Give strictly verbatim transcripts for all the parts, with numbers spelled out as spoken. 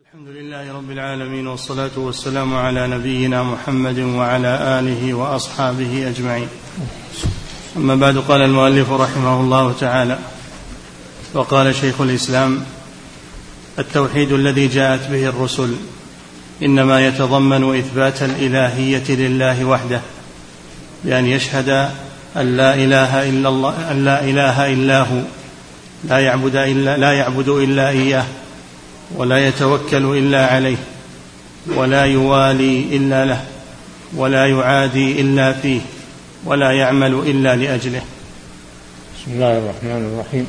الحمد لله رب العالمين، والصلاة والسلام على نبينا محمد وعلى آله وأصحابه أجمعين. أما بعد، قال المؤلف رحمه الله تعالى: وقال شيخ الإسلام: التوحيد الذي جاءت به الرسل إنما يتضمن إثبات الإلهية لله وحده، بأن يشهد أن لا إله إلا الله، أن لا إله إلا هو، لا يعبد إلا, لا يعبد إلا إياه، ولا يتوكل إلا عليه، ولا يوالي إلا له، ولا يعادي إلا فيه، ولا يعمل إلا لأجله. بسم الله الرحمن الرحيم.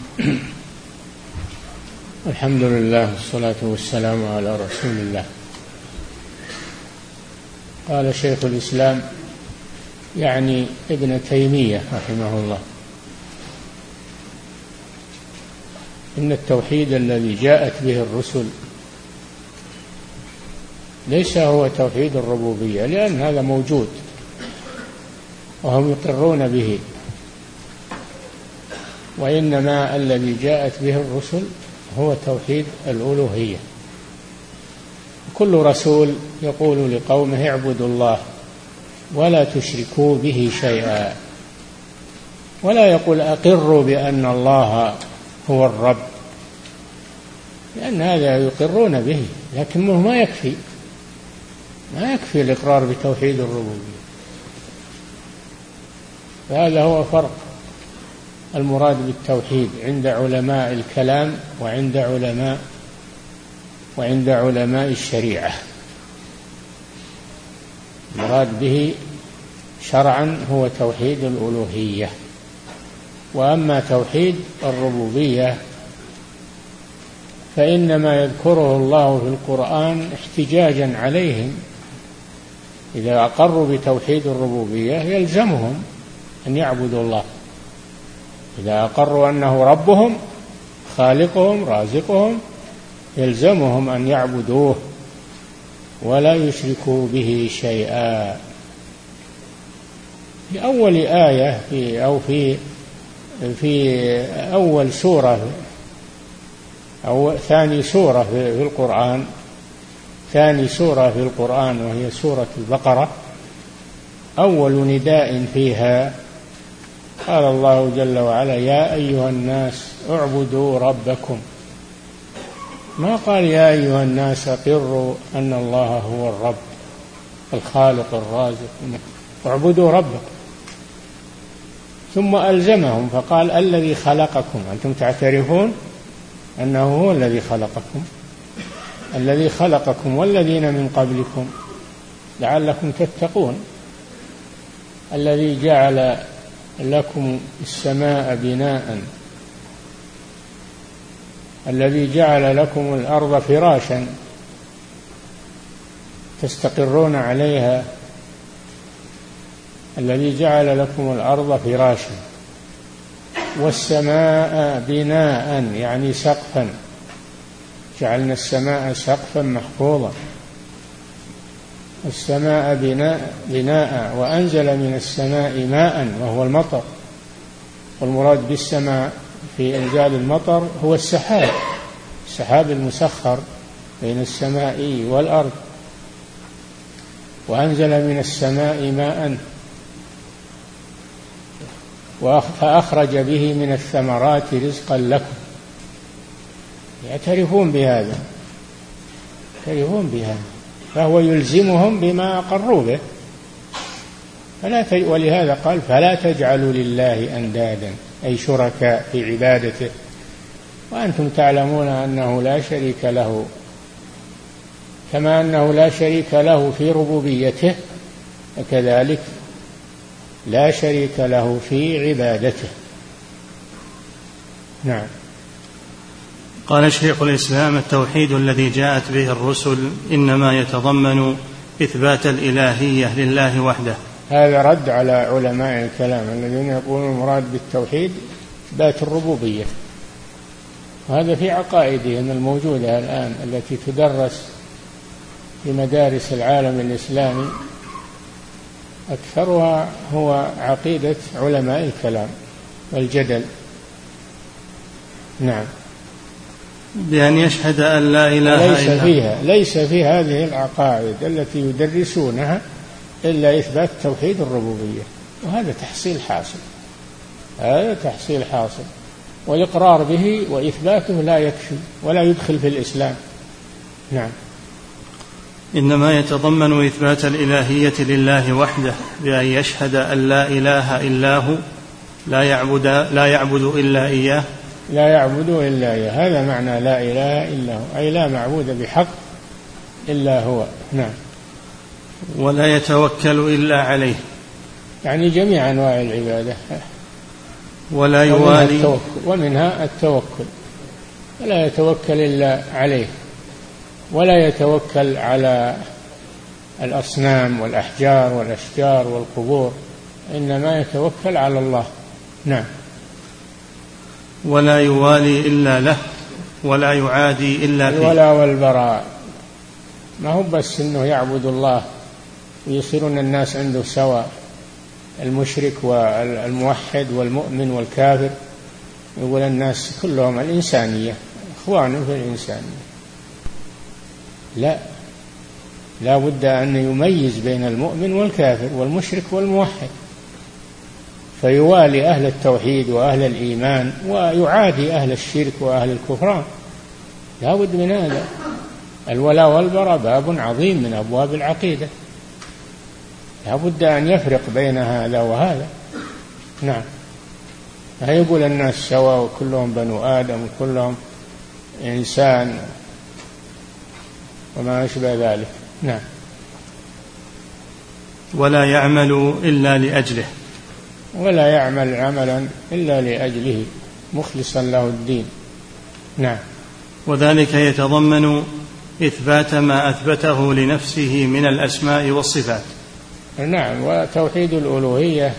الحمد لله والصلاة والسلام على رسول الله. قال شيخ الإسلام يعني ابن تيمية رحمه الله: إن التوحيد الذي جاءت به الرسل ليس هو توحيد الربوبية، لأن هذا موجود وهم يقرون به، وإنما الذي جاءت به الرسل هو توحيد الألوهية. كل رسول يقول لقومه: اعبدوا الله ولا تشركوا به شيئا، ولا يقول أقروا بأن الله هو الرب، لأن هذا يقرون به، لكنه ما يكفي ما يكفي الإقرار بتوحيد الربوبية. فهذا هو فرق المراد بالتوحيد عند علماء الكلام وعند علماء وعند علماء الشريعة. المراد به شرعا هو توحيد الألوهية، وأما توحيد الربوبية فإنما يذكره الله في القرآن احتجاجا عليهم. إذا أقروا بتوحيد الربوبية يلزمهم أن يعبدوا الله، إذا أقروا أنه ربهم خالقهم رازقهم يلزمهم أن يعبدوه ولا يشركوا به شيئا. في أول آية في أو في في أول سورة أو ثاني سورة في القرآن ثاني سورة في القرآن وهي سورة البقرة، أول نداء فيها قال الله جل وعلا: يا أيها الناس اعبدوا ربكم. ما قال يا أيها الناس أقروا أن الله هو الرب الخالق الرازق، اعبدوا ربكم. ثم ألزمهم فقال: الذي خلقكم، أنتم تعترفون أنه هو الذي خلقكم، الذي خلقكم والذين من قبلكم لعلكم تتقون، الذي جعل لكم السماء بناء، الذي جعل لكم الأرض فراشا تستقرون عليها، الذي جعل لكم الأرض فراشا والسماء بناء يعني سقفا، جعلنا السماء سقفا محفوظا، السماء بناء, بناء وأنزل من السماء ماء وهو المطر. والمراد بالسماء في إنزال المطر هو السحاب، السحاب المسخر بين السماء والأرض. وأنزل من السماء ماء فأخرج به من الثمرات رزقا لكم. يعترفون بهذا يعترفون بهذا فهو يلزمهم بما أقروا به. فلا ت... ولهذا قال: فلا تجعلوا لله أندادا أي شركاء في عبادته وأنتم تعلمون أنه لا شريك له، كما أنه لا شريك له في ربوبيته وكذلك لا شريك له في عبادته. نعم. قال شيخ الإسلام: التوحيد الذي جاءت به الرسل إنما يتضمن إثبات الإلهية لله وحده. هذا رد على علماء الكلام الذين يقولون المراد بالتوحيد إثبات الربوبية، وهذا في عقائدهم الموجودة الآن التي تدرس في مدارس العالم الإسلامي، أكثرها هو عقيدة علماء الكلام والجدل. نعم. بأن يشهد أن لا إله ليس إلا فيها ليس في هذه العقائد التي يدرسونها إلا إثبات توحيد الربوبية، وهذا تحصيل حاصل، هذا تحصيل حاصل، والإقرار به وإثباته لا يكفي ولا يدخل في الإسلام. نعم. إنما يتضمن إثبات الإلهية لله وحده بأن يشهد أن لا إله إلا هو، لا يعبد لا يعبد إلا إياه لا يعبد إلا إياه، هذا معنى لا إله إلا هو، أي لا معبود بحق إلا هو. نعم. ولا يتوكل إلا عليه، يعني جميع أنواع العبادة. ولا يوالي، ومنها التوكل, ومنها التوكل ولا يتوكل إلا عليه، ولا يتوكل على الأصنام والأحجار والأشجار والقبور، إنما يتوكل على الله. نعم. ولا يوالي إلا له، ولا يعادي إلا فيه. الولاء والبراء ما هو بس إنه يعبد الله ويصيرون الناس عنده سواء، المشرك والموحد والمؤمن والكافر، يقول الناس كلهم الإنسانية إخوان في الإنسانية. لا، لا بد أن يميز بين المؤمن والكافر والمشرك والموحد، فيوالي أهل التوحيد وأهل الإيمان ويعادي أهل الشرك وأهل الكفران. لا بد من هذا. الولاء والبراء باب عظيم من أبواب العقيدة، لا بد أن يفرق بين هذا وهذا. نعم. لا يقول الناس سواء وكلهم بنو آدم وكلهم إنسان وما أشبه ذلك. نعم. ولا يعمل إلا لأجله، ولا يعمل عملا إلا لأجله مخلصا له الدين. نعم. وذلك يتضمن إثبات ما أثبته لنفسه من الأسماء والصفات. نعم. وتوحيد الألوهية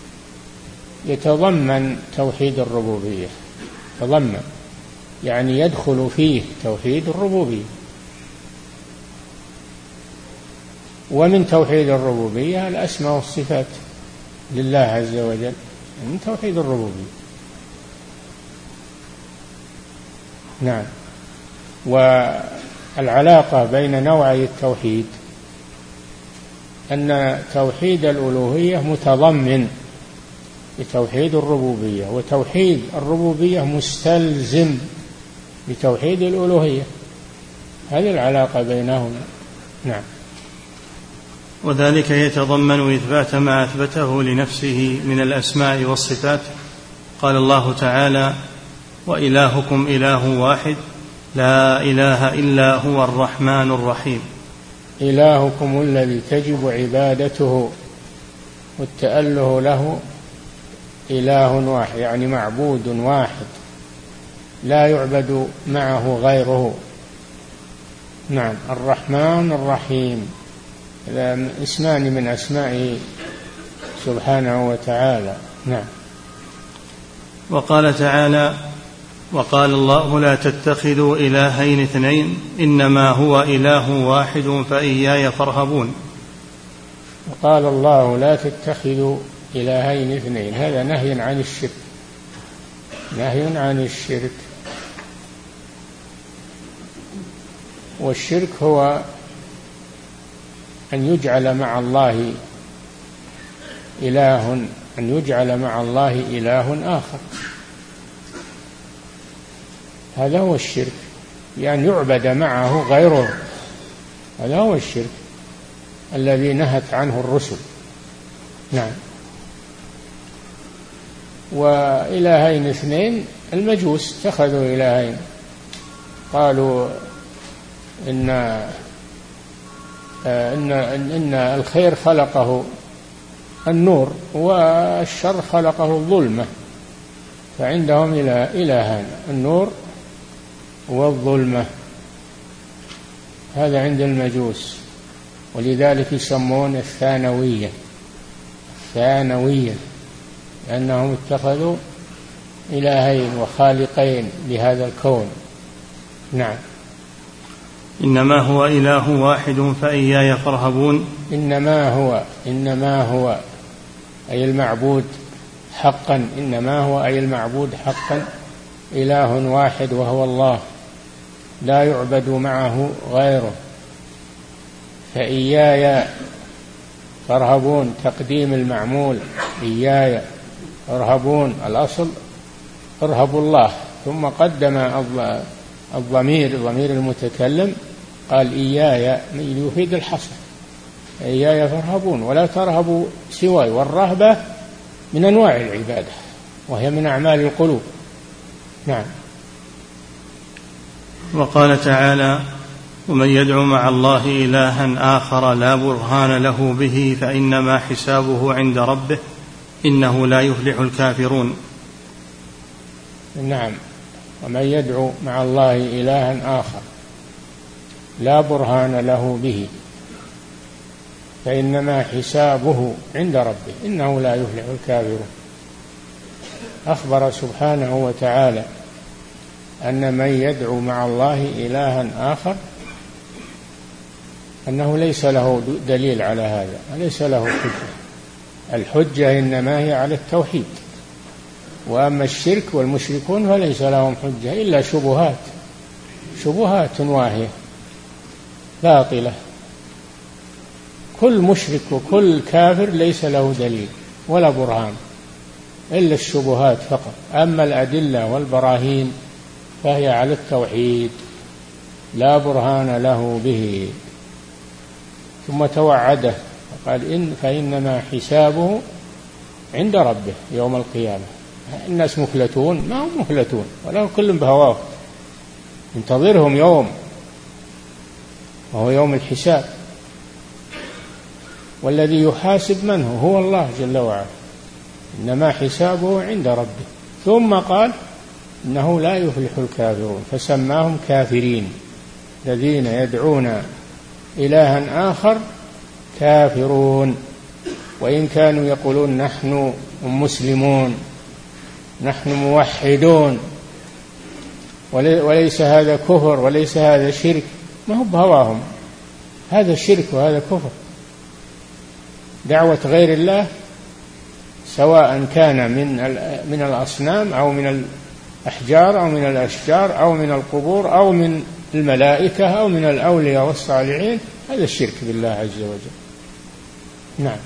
يتضمن توحيد الربوبية، يتضمن يعني يدخل فيه توحيد الربوبية. ومن توحيد الربوبية الأسماء والصفات لله عز وجل، من توحيد الربوبية. نعم. والعلاقة بين نوعي التوحيد أن توحيد الألوهية متضمن لتوحيد الربوبية، وتوحيد الربوبية مستلزم لتوحيد الألوهية، هذه العلاقة بينهما. نعم. وذلك يتضمن إثبات ما أثبته لنفسه من الأسماء والصفات. قال الله تعالى: وإلهكم إله واحد لا إله إلا هو الرحمن الرحيم. إلهكم الذي تجب عبادته والتأله له إله واحد، يعني معبود واحد لا يعبد معه غيره. نعم. الرحمن الرحيم، هذا اسمان من أسمائه سبحانه وتعالى. نعم. وقال تعالى: وقال الله لا تتخذوا إلهين اثنين إنما هو إله واحد فإياي فارهبون. وقال الله لا تتخذوا إلهين اثنين، هذا نهي عن الشرك، نهي عن الشرك. والشرك هو أن يجعل مع الله إله، أن يجعل مع الله إله آخر، هذا هو الشرك، بأن يعبد معه غيره، هذا هو الشرك الذي نهت عنه الرسل. نعم. وإلهين اثنين، المجوس اتخذوا إلهين، قالوا إن إن إن الخير خلقه النور والشر خلقه الظلمة، فعندهم إلهان، النور والظلمة، هذا عند المجوس، ولذلك يسمون الثانوية، ثانوية، لأنهم اتخذوا إلهين وخالقين لهذا الكون. نعم. إنما هو إله واحد فإياي فارهبون. إنما هو، إنما هو أي المعبود حقا، إنما هو أي المعبود حقا إله واحد وهو الله. لا يعبد معه غيره فإياي فارهبون، تقديم المعمول إياي ارهبون، الأصل ارهبوا الله، ثم قدم الضمير ضمير المتكلم قال إياي يفيد الحصر، إياي فارهبون ولا ترهبوا سواي. والرهبة من أنواع العبادة وهي من أعمال القلوب. نعم. وقال تعالى: ومن يدعو مع الله إلها آخر لا برهان له به فإنما حسابه عند ربه إنه لا يفلح الكافرون. نعم. ومن يدعو مع الله إلها آخر لا برهان له به فإنما حسابه عند ربه إنه لا يفلح الكافرون. أخبر سبحانه وتعالى أن من يدعو مع الله إلها آخر أنه ليس له دليل على هذا، ليس له حجة. الحجة إنما هي على التوحيد، وأما الشرك والمشركون فليس لهم حجة إلا شبهات شبهات واهية باطلة. كل مشرك وكل كافر ليس له دليل ولا برهان إلا الشبهات فقط. أما الأدلة والبراهين فهي على التوحيد لا برهان له به. ثم توعده وقال إن فإنما حسابه عند ربه يوم القيامة. الناس مفلتون؟ ما هم مفلتون ولا كل بهواه، انتظرهم يوم وهو يوم الحساب، والذي يحاسب من هو؟ هو الله جل وعلا. إنما حسابه عند ربه. ثم قال إنه لا يفلح الكافرون فسماهم كافرين. الذين يدعون إلها آخر كافرون، وإن كانوا يقولون نحن مسلمون نحن موحدون، وليس هذا كفر وليس هذا شرك، ما هو بهواهم، هذا شرك وهذا كفر. دعوة غير الله سواء كان من من الأصنام أو من الأحجار أو من الأشجار أو من القبور أو من الملائكة أو من الأولياء والصالحين، هذا الشرك بالله عز وجل. نعم.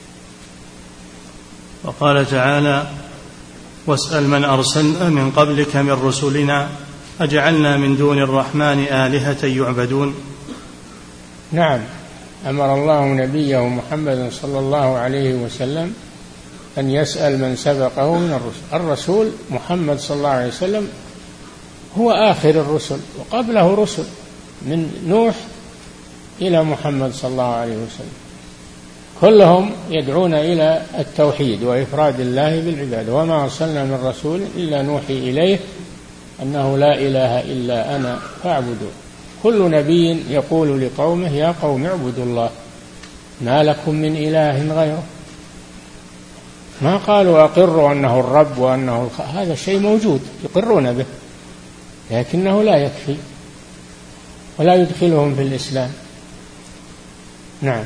وقال تعالى: واسأل من أرسلنا من قبلك من رسلنا أجعلنا من دون الرحمن آلهة يعبدون. نعم. أمر الله نبيه محمد صلى الله عليه وسلم أن يسأل من سبقه من الرسل. الرسول محمد صلى الله عليه وسلم هو آخر الرسل، وقبله رسل من نوح إلى محمد صلى الله عليه وسلم، كلهم يدعون إلى التوحيد وإفراد الله بالعبادة. وما أرسلنا من رسول إلا نوحي إليه أنه لا إله إلا أنا فاعبدوا. كل نبي يقول لقومه يا قوم اعبدوا الله ما لكم من إله غيره. ما قالوا أقروا أنه الرب وأنه الخ... هذا شيء موجود يقرون به، لكنه لا يكفي ولا يدخلهم في الإسلام. نعم.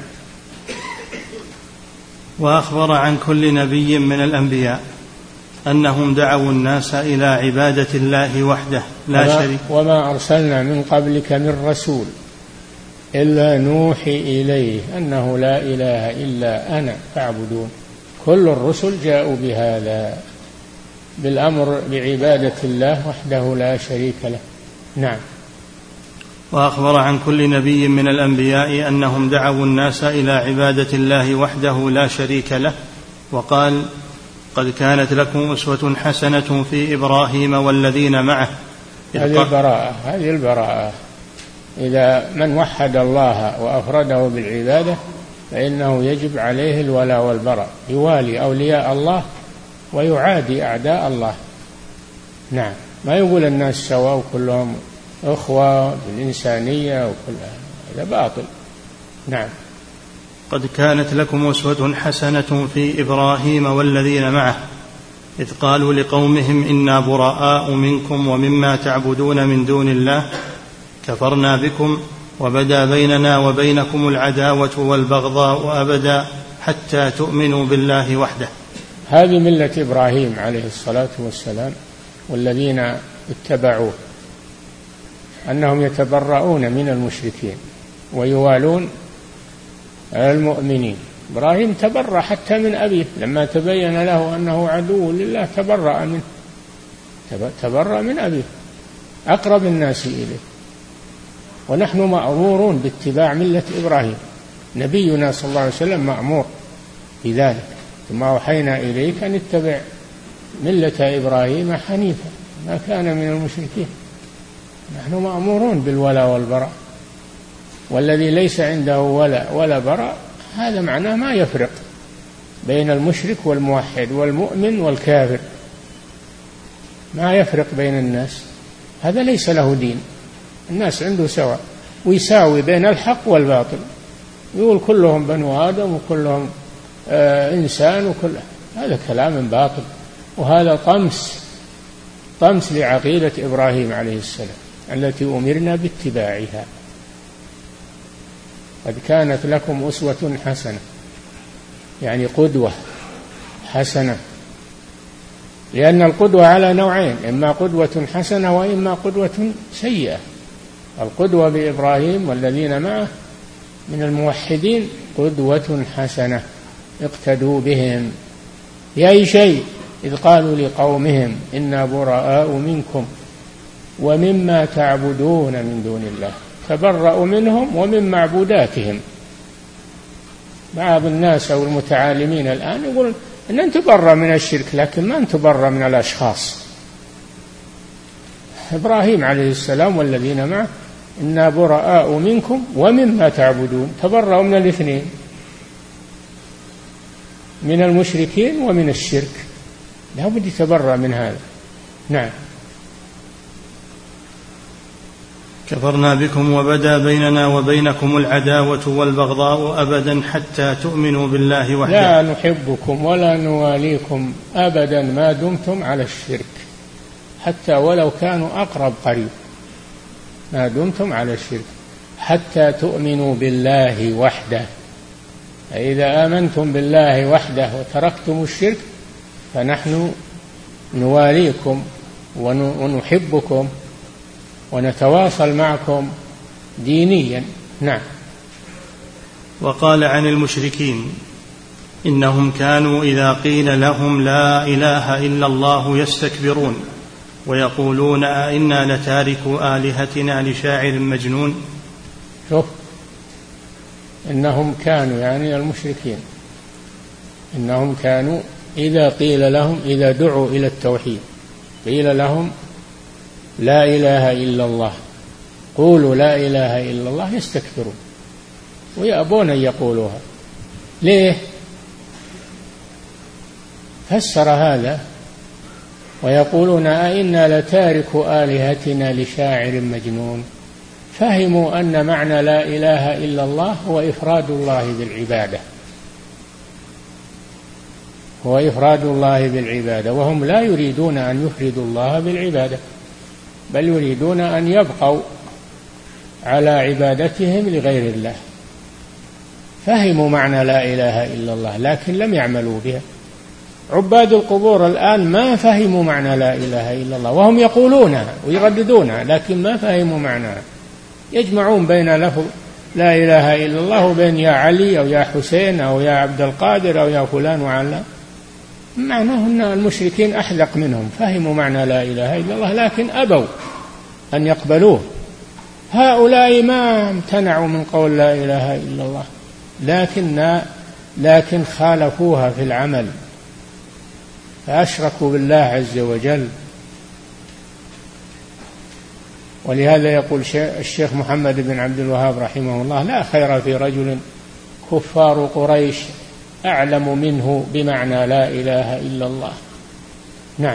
وأخبر عن كل نبي من الأنبياء أنهم دعوا الناس إلى عبادة الله وحده لا شريك. وما أرسلنا من قبلك من رسول إلا نوحي إليه أنه لا إله إلا أنا فاعبدون. كل الرسل جاءوا بهذا، بالأمر بعبادة الله وحده لا شريك له. نعم. وأخبر عن كل نبي من الأنبياء أنهم دعوا الناس إلى عبادة الله وحده لا شريك له، وقال: قد كانت لكم أسوة حسنة في إبراهيم والذين معه. هذه البراءة هذه البراءة إذا من وحد الله وأفرده بالعبادة فإنه يجب عليه الولاء والبراء، يوالي أولياء الله ويعادي أعداء الله. نعم. ما يقول الناس سواء وكلهم أخوة بالإنسانية وكل هذا باطل. نعم. قد كانت لكم أسوة حسنة في إبراهيم والذين معه إذ قالوا لقومهم إنا براء منكم ومما تعبدون من دون الله كفرنا بكم وبدا بيننا وبينكم العداوة والبغضاء أبدا حتى تؤمنوا بالله وحده. هذه ملة إبراهيم عليه الصلاة والسلام والذين اتبعوه أنهم يتبرؤون من المشركين ويوالون المؤمنين. إبراهيم تبرأ حتى من أبيه لما تبين له أنه عدو لله، تبرأ منه، تبرأ من أبيه أقرب الناس إليه. ونحن مأمورون باتباع ملة إبراهيم، نبينا صلى الله عليه وسلم مأمور بذلك، ثم أوحينا إليك أن اتبع ملة إبراهيم حنيفا ما كان من المشركين. نحن مأمورون بالولاء والبراء، والذي ليس عنده ولاء ولا براء هذا معناه ما يفرق بين المشرك والموحد والمؤمن والكافر، ما يفرق بين الناس، هذا ليس له دين. الناس عنده سواء ويساوي بين الحق والباطل، يقول كلهم بنو آدم وكلهم آه إنسان وكل هذا كلام باطل، وهذا طمس طمس لعقيدة إبراهيم عليه السلام التي أمرنا باتباعها. قد كانت لكم أسوة حسنة، يعني قدوة حسنة، لأن القدوة على نوعين، إما قدوة حسنة وإما قدوة سيئة. القدوة بإبراهيم والذين معه من الموحدين قدوة حسنة اقتدوا بهم في أي شيء، إذ قالوا لقومهم إنا براء منكم ومما تعبدون من دون الله، تبرأوا منهم ومن معبوداتهم. بعض الناس أو المتعالمين الآن يقول أن نتبرأ من الشرك، لكن ما نتبرأ من الأشخاص. إبراهيم عليه السلام والذين معه إنا براء منكم ومما تعبدون، تبرأوا من الاثنين، من المشركين ومن الشرك، لا بد يتبرأ من هذا. نعم. كفرنا بكم وبدا بيننا وبينكم العداوة والبغضاء أبدا حتى تؤمنوا بالله وحده، لا نحبكم ولا نواليكم أبدا ما دمتم على الشرك، حتى ولو كانوا أقرب قريب، ما دمتم على الشرك حتى تؤمنوا بالله وحده. فإذا آمنتم بالله وحده وتركتم الشرك فنحن نواليكم ونحبكم ونتواصل معكم دينيا. نعم. وقال عن المشركين إنهم كانوا إذا قيل لهم لا إله إلا الله يستكبرون ويقولون أئنا لتاركوا آلهتنا لشاعر مجنون. شوف، إنهم كانوا يعني المشركين، إنهم كانوا إذا قيل لهم، إذا دعوا إلى التوحيد قيل لهم لا إله إلا الله، قولوا لا إله إلا الله، يستكبرون ويأبون أن يقولوها. ليه؟ فسر هذا ويقولون أئنا لتاركوا آلهتنا لشاعر مجنون. فهموا أن معنى لا إله إلا الله هو إفراد الله بالعبادة، هو إفراد الله بالعبادة، وهم لا يريدون أن يفردوا الله بالعبادة، بل يريدون أن يبقوا على عبادتهم لغير الله. فهموا معنى لا إله إلا الله لكن لم يعملوا بها. عباد القبور الآن ما فهموا معنى لا إله إلا الله، وهم يقولونها ويرددونها لكن ما فهموا معناها. يجمعون بين لفظ لا إله إلا الله وبين يا علي أو يا حسين أو يا عبد القادر أو يا فلان وعلان. معناه أن المشركين أحذق منهم، فهموا معنى لا إله إلا الله لكن أبوا أن يقبلوه. هؤلاء ما امتنعوا من قول لا إله إلا الله، لكن لكن خالفوها في العمل، فأشركوا بالله عز وجل. ولهذا يقول الشيخ محمد بن عبد الوهاب رحمه الله لا خير في رجل كفار قريش أعلم منه بمعنى لا إله إلا الله. نعم.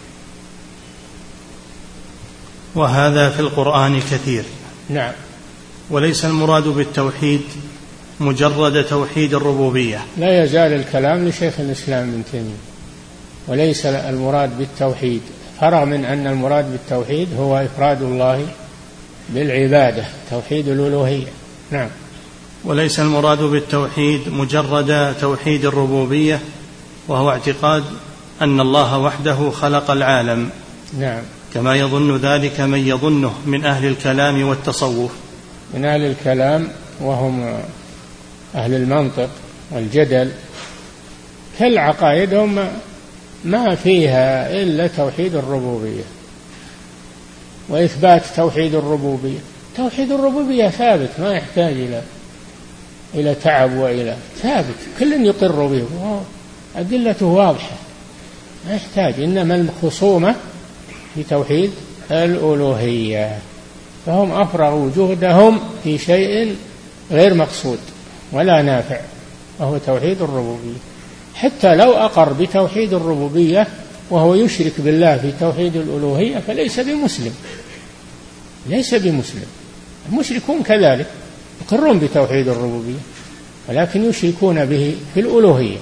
وهذا في القرآن كثير. نعم. وليس المراد بالتوحيد مجرد توحيد الربوبية. لا يزال الكلام لشيخ الإسلام ابن تيمية. وليس المراد بالتوحيد، فرغ من أن المراد بالتوحيد هو إفراد الله بالعبادة، توحيد الألوهية. نعم. وليس المراد بالتوحيد مجرد توحيد الربوبية، وهو اعتقاد أن الله وحده خلق العالم. نعم. كما يظن ذلك من يظنه من أهل الكلام والتصوف. من أهل الكلام وهم أهل المنطق والجدل، كل عقائدهم ما فيها إلا توحيد الربوبية وإثبات توحيد الربوبية. توحيد الربوبية ثابت، ما يحتاج إلى إلى تعب وإلى ثابت، كل يقر به، أدلته واضحة، ما يحتاج. إنما الخصومة في توحيد الألوهية، فهم أفرغوا جهدهم في شيء غير مقصود ولا نافع، وهو توحيد الربوبية. حتى لو أقر بتوحيد الربوبية وهو يشرك بالله في توحيد الألوهية فليس بمسلم، ليس بمسلم. المشركون كذلك يقرون بتوحيد الربوبية ولكن يشركون به في الألوهية.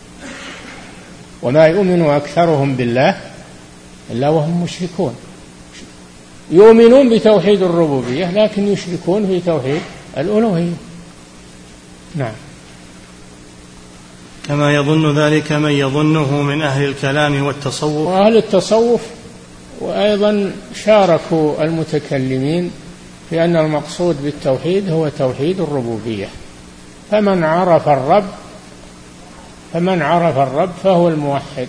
وما يؤمن أكثرهم بالله إلا وهم مشركون، يؤمنون بتوحيد الربوبية لكن يشركون في توحيد الألوهية. نعم. كما يظن ذلك من يظنه من أهل الكلام والتصوف. وأهل التصوف وأيضا شاركوا المتكلمين في أن المقصود بالتوحيد هو توحيد الربوبية. فمن عرف الرب فمن عرف الرب فهو الموحد،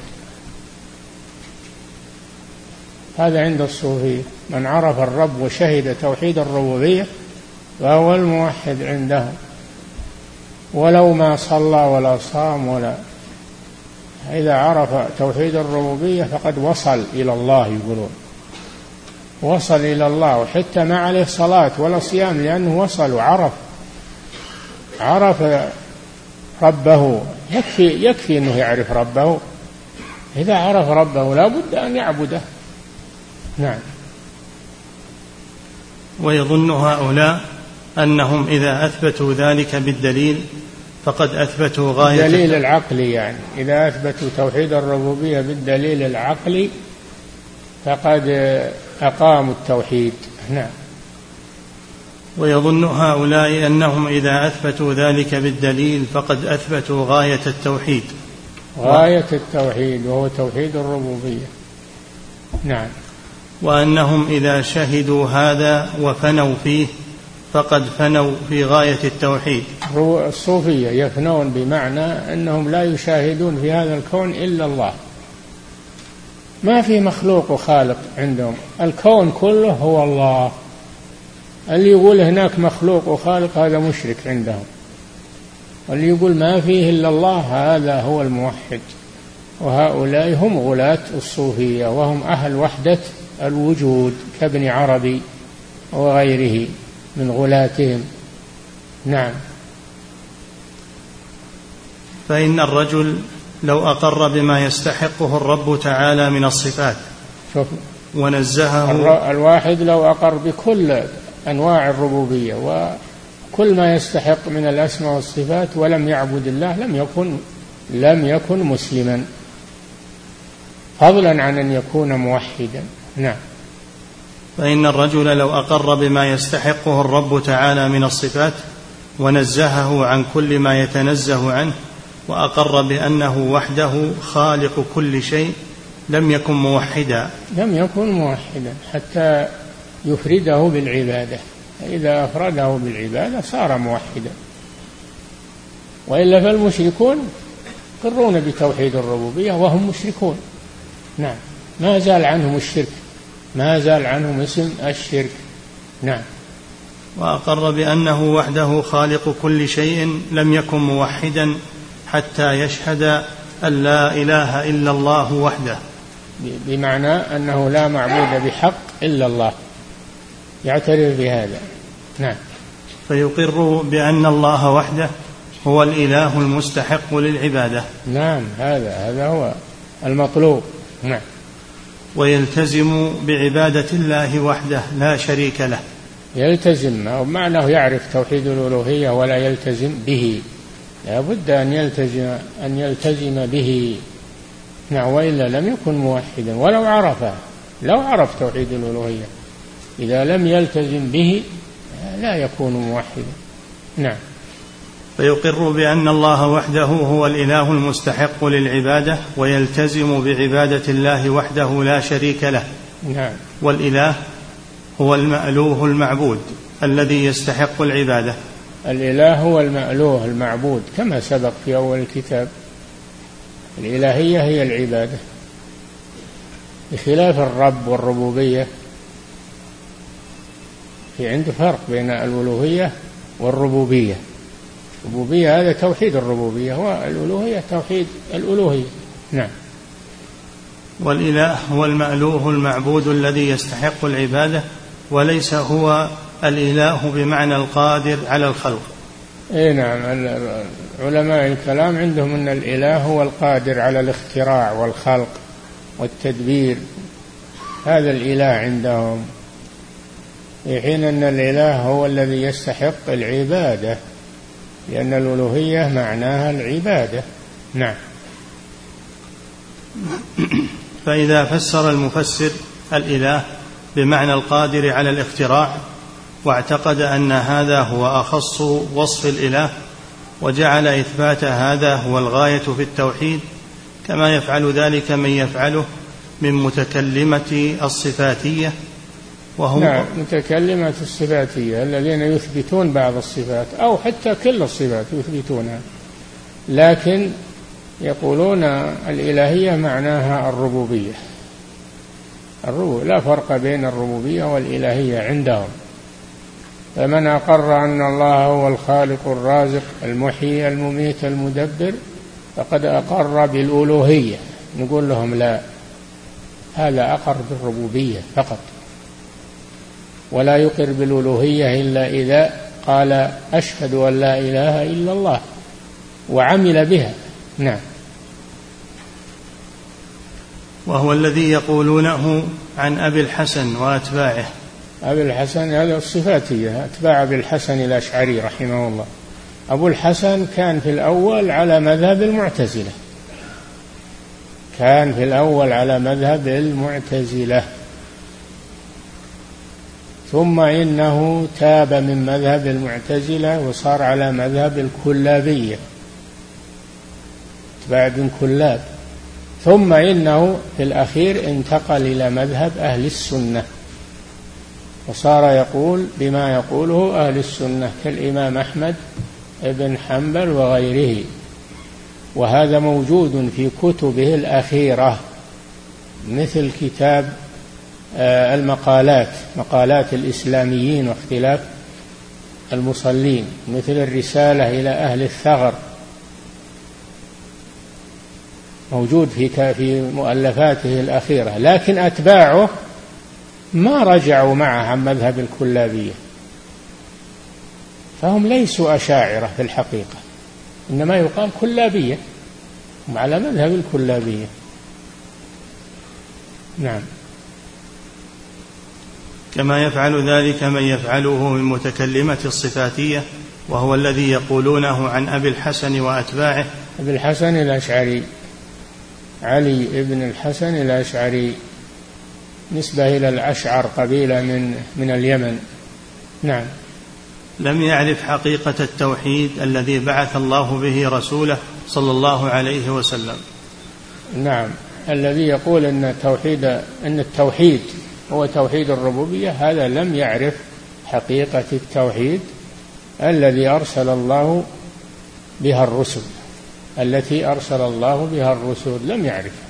هذا عند الصوفية. من عرف الرب وشهد توحيد الربوبية فهو الموحد عندهم، ولو ما صلى ولا صام ولا، إذا عرف توحيد الربوبية فقد وصل إلى الله، يقولون وصل إلى الله، وحتى ما عليه صلاة ولا صيام لأنه وصل وعرف عرف ربه. يكفي يكفي أنه يعرف ربه، إذا عرف ربه لا بد أن يعبده. نعم. ويظن هؤلاء أنهم إذا أثبتوا ذلك بالدليل فقد أثبتوا غاية الدليل العقلي، يعني إذا أثبتوا توحيد الربوبية بالدليل العقلي فقد أقاموا التوحيد. نعم. ويظن هؤلاء أنهم إذا أثبتوا ذلك بالدليل فقد أثبتوا غاية التوحيد، غاية التوحيد وهو توحيد الربوبية. نعم. وأنهم إذا شهدوا هذا وفنوا فيه فقد فنوا في غاية التوحيد. الصوفية يفنون بمعنى أنهم لا يشاهدون في هذا الكون إلا الله، ما في مخلوق وخالق عندهم، الكون كله هو الله. اللي يقول هناك مخلوق وخالق هذا مشرك عندهم، واللي يقول ما فيه إلا الله هذا هو الموحد. وهؤلاء هم غلاة الصوفية، وهم أهل وحدة الوجود كابن عربي وغيره من غلاتهم. نعم. فإن الرجل لو أقر بما يستحقه الرب تعالى من الصفات ونزهه، الواحد لو أقر بكل أنواع الربوبية وكل ما يستحق من الأسماء والصفات ولم يعبد الله لم يكن لم يكن مسلما، فضلا عن أن يكون موحدا. نعم. فإن الرجل لو أقر بما يستحقه الرب تعالى من الصفات ونزهه عن كل ما يتنزه عنه وأقر بأنه وحده خالق كل شيء لم يكن موحدا، لم يكن موحدا حتى يفرده بالعبادة. إذا أفرده بالعبادة صار موحدا، وإلا فالمشركون يقرون بتوحيد الربوبية وهم مشركون. نعم. ما زال عنهم الشرك، ما زال عنهم اسم الشرك. نعم. وأقر بأنه وحده خالق كل شيء لم يكن موحدا حتى يشهد أن لا إله إلا الله وحده، بمعنى أنه لا معبود بحق إلا الله، يعترف بهذا. نعم. فيقر بأن الله وحده هو الإله المستحق للعبادة. نعم. هذا هذا هو المطلوب. نعم. ويلتزم بعبادة الله وحده لا شريك له. يلتزم معناه يعرف توحيد الألوهية ولا يلتزم به، لا بد أن يلتزم أن يلتزم به. نعم. وإلا لم يكن موحدا ولو عرفه، لو عرف توحيد الألوهية إذا لم يلتزم به لا يكون موحدا. نعم. فيقر بأن الله وحده هو الإله المستحق للعبادة ويلتزم بعبادة الله وحده لا شريك له. نعم. والإله هو المألوه المعبود الذي يستحق العبادة. الإله هو المألوه المعبود كما سبق في أول الكتاب. الإلهية هي العبادة، بخلاف الرب والربوبية. في عنده فرق بين الألوهية والربوبية. الربوبية هذا توحيد الربوبية، والألوهية توحيد الألوهية. نعم. والإله هو المألوه المعبود الذي يستحق العبادة، وليس هو الإله بمعنى القادر على الخلق. إيه نعم. علماء الكلام عندهم أن الإله هو القادر على الاختراع والخلق والتدبير، هذا الإله عندهم، في حين أن الإله هو الذي يستحق العبادة، لأن الألوهية معناها العبادة. نعم. فإذا فسر المفسر الإله بمعنى القادر على الاختراع، واعتقد أن هذا هو أخص وصف الإله، وجعل إثبات هذا هو الغاية في التوحيد، كما يفعل ذلك من يفعله من متكلمة الصفاتية، وهم نعم متكلمة الصفاتية الذين يثبتون بعض الصفات أو حتى كل الصفات يثبتونها، لكن يقولون الإلهية معناها الربوبية. الربوبية لا فرق بين الربوبية والإلهية عندهم. فمن أقر أن الله هو الخالق الرازق المحيي المميت المدبر فقد أقر بالألوهية. نقول لهم لا، هذا أقر بالربوبية فقط، ولا يقر بالألوهية إلا إذا قال أشهد أن لا إله إلا الله وعمل بها. نعم. وهو الذي يقولونه عن أبي الحسن وأتباعه. أبي الحسن هذا الصفاتية، أتباع أبي الحسن الأشعري رحمه الله. أبو الحسن كان في الأول على مذهب المعتزلة، كان في الأول على مذهب المعتزلة، ثم إنه تاب من مذهب المعتزلة وصار على مذهب الكلابية، اتباع ابن كلاب، ثم إنه في الأخير انتقل إلى مذهب أهل السنة، وصار يقول بما يقوله أهل السنة كالإمام أحمد بن حنبل وغيره. وهذا موجود في كتبه الأخيرة، مثل كتاب المقالات، مقالات الإسلاميين واختلاف المصلين، مثل الرسالة إلى أهل الثغر، موجود في في مؤلفاته الأخيرة. لكن أتباعه ما رجعوا معه عن مذهب الكلابية، فهم ليسوا أشاعرة في الحقيقة، إنما يقال كلابية، هم على مذهب الكلابية. نعم. كما يفعل ذلك من يفعله من متكلمة الصفاتية، وهو الذي يقولونه عن أبي الحسن وأتباعه. أبي الحسن الأشعري علي ابن الحسن الأشعري، نسبة إلى الأشعر، قبيلة من من اليمن. نعم. لم يعرف حقيقة التوحيد الذي بعث الله به رسوله صلى الله عليه وسلم. نعم. الذي يقول أن التوحيد أن التوحيد هو توحيد الربوبية، هذا لم يعرف حقيقة التوحيد الذي أرسل الله بها الرسل، التي أرسل الله بها الرسل لم يعرفها،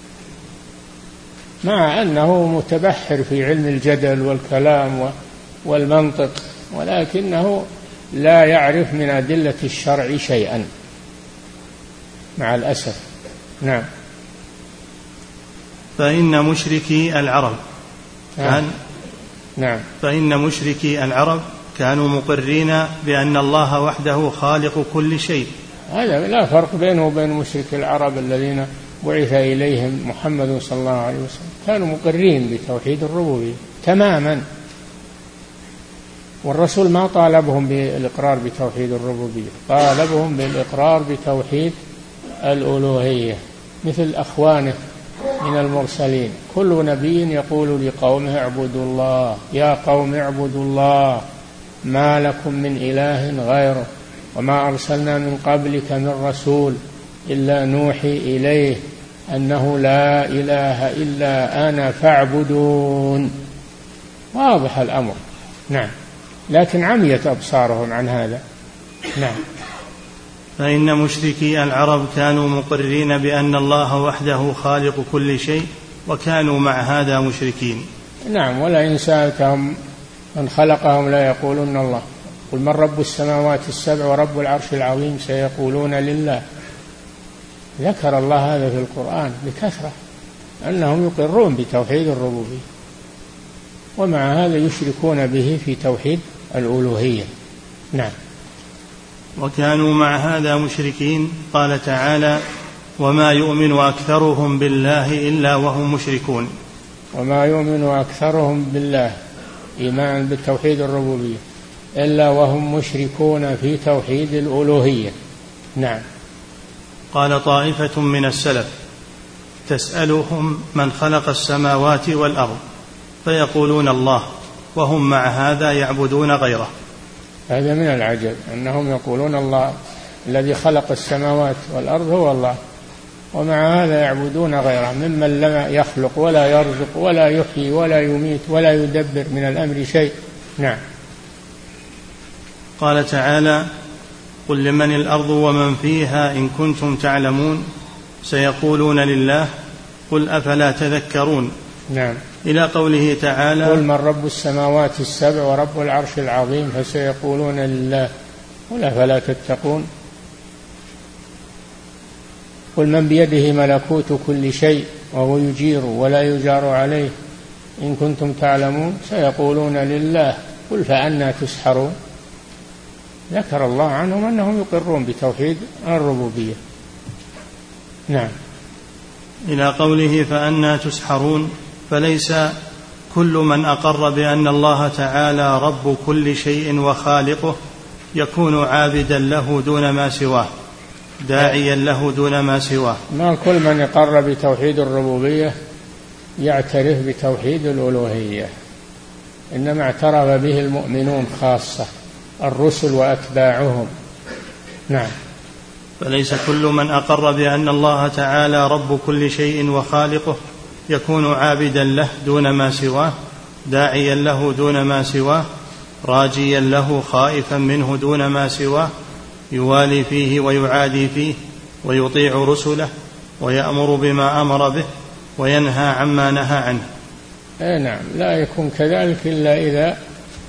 مع أنه متبحر في علم الجدل والكلام والمنطق، ولكنه لا يعرف من أدلة الشرع شيئا مع الأسف. نعم. فإن مشركي العرب كان نعم. فإن مشركي العرب كانوا مقرين بأن الله وحده خالق كل شيء. هذا لا فرق بينه وبين مشركي العرب الذين بعث إليهم محمد صلى الله عليه وسلم، كانوا مقرين بتوحيد الربوبية تماما، والرسول ما طالبهم بالإقرار بتوحيد الربوبية، طالبهم بالإقرار بتوحيد الألوهية، مثل أخوانه من المرسلين. كل نبي يقول لقومه اعبدوا الله، يا قوم اعبدوا الله ما لكم من إله غيره، وما أرسلنا من قبلك من رسول إلا نوحي إليه أنه لا إله إلا أنا فاعبدون. واضح الأمر. نعم. لكن عميت أبصارهم عن هذا. نعم. فإن مشركي العرب كانوا مقررين بأن الله وحده خالق كل شيء، وكانوا مع هذا مشركين. نعم. ولئن سألتهم من خلقهم لا يقولون الله، قل من رب السماوات السبع ورب العرش العظيم سيقولون لله. ذكر الله هذا في القرآن بكثرة، أنهم يقرون بتوحيد الربوبية، ومع هذا يشركون به في توحيد الألوهية. نعم. وكانوا مع هذا مشركين. قال تعالى: وما يؤمن أكثرهم بالله إلا وهم مشركون. وما يؤمن أكثرهم بالله، إيمان بالتوحيد الربوبية، إلا وهم مشركون في توحيد الألوهية. نعم. قال طائفة من السلف: تسألهم من خلق السماوات والأرض فيقولون الله، وهم مع هذا يعبدون غيره. هذا من العجب أنهم يقولون الله الذي خلق السماوات والأرض هو الله، ومع هذا يعبدون غيره ممن لم يخلق ولا يرزق ولا يحيي ولا يميت ولا يدبر من الأمر شيء. نعم. قال تعالى: قل لمن الأرض ومن فيها إن كنتم تعلمون سيقولون لله قل أفلا تذكرون. نعم. إلى قوله تعالى: قل من رب السماوات السبع ورب العرش العظيم فسيقولون لله قل أفلا تتقون. قل من بيده ملكوت كل شيء وهو يجير ولا يجار عليه إن كنتم تعلمون سيقولون لله قل فأنى تسحرون. ذكر الله عنهم أنهم يقرون بتوحيد الربوبية. نعم. إلى قوله فأنى تسحرون. فليس كل من أقر بأن الله تعالى رب كل شيء وخالقه يكون عابدا له دون ما سواه، داعيا له دون ما سواه. ما كل من أقر بتوحيد الربوبية يعترف بتوحيد الألوهية، إنما اعترف به المؤمنون خاصة، الرسل وأتباعهم. نعم. فليس كل من أقر بأن الله تعالى رب كل شيء وخالقه يكون عابدا له دون ما سواه، داعيا له دون ما سواه، راجيا له خائفا منه دون ما سواه، يوالي فيه ويعادي فيه، ويطيع رسله، ويأمر بما أمر به، وينهى عما نهى عنه. أي نعم. لا يكون كذلك إلا إذا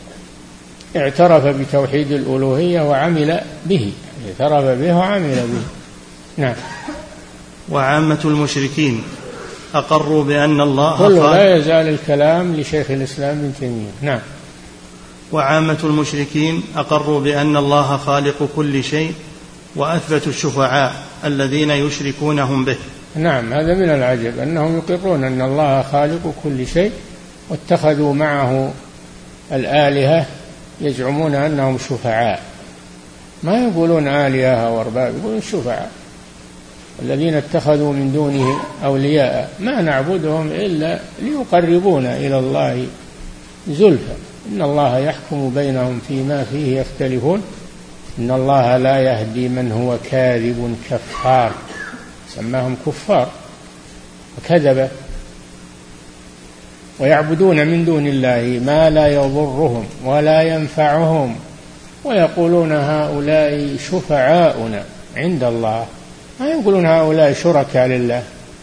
اعترف بتوحيد الألوهية وعمل به، اعترف به وعمل به. نعم. وعامة المشركين أقروا بأن الله كل لا يزال الكلام لشيخ الإسلام ابن تيمية. نعم. وعامة المشركين أقروا بأن الله خالق كل شيء، وأثبتوا الشفعاء الذين يشركونهم به. نعم. هذا من العجب أنهم يقرون أن الله خالق كل شيء، واتخذوا معه الآلهة يزعمون أنهم شفعاء. ما يقولون آلهة وأرباب، يقولون شفعاء. الذين اتخذوا من دونه أولياء ما نعبدهم إلا ليقربونا إلى الله زلفى، إن الله يحكم بينهم فيما فيه يختلفون، إن الله لا يهدي من هو كاذب كفار. سماهم كفار وكذب. ويعبدون من دون الله ما لا يضرهم ولا ينفعهم، ويقولون هؤلاء شفعاؤنا عند الله، ما يقولون هؤلاء شركاء لله،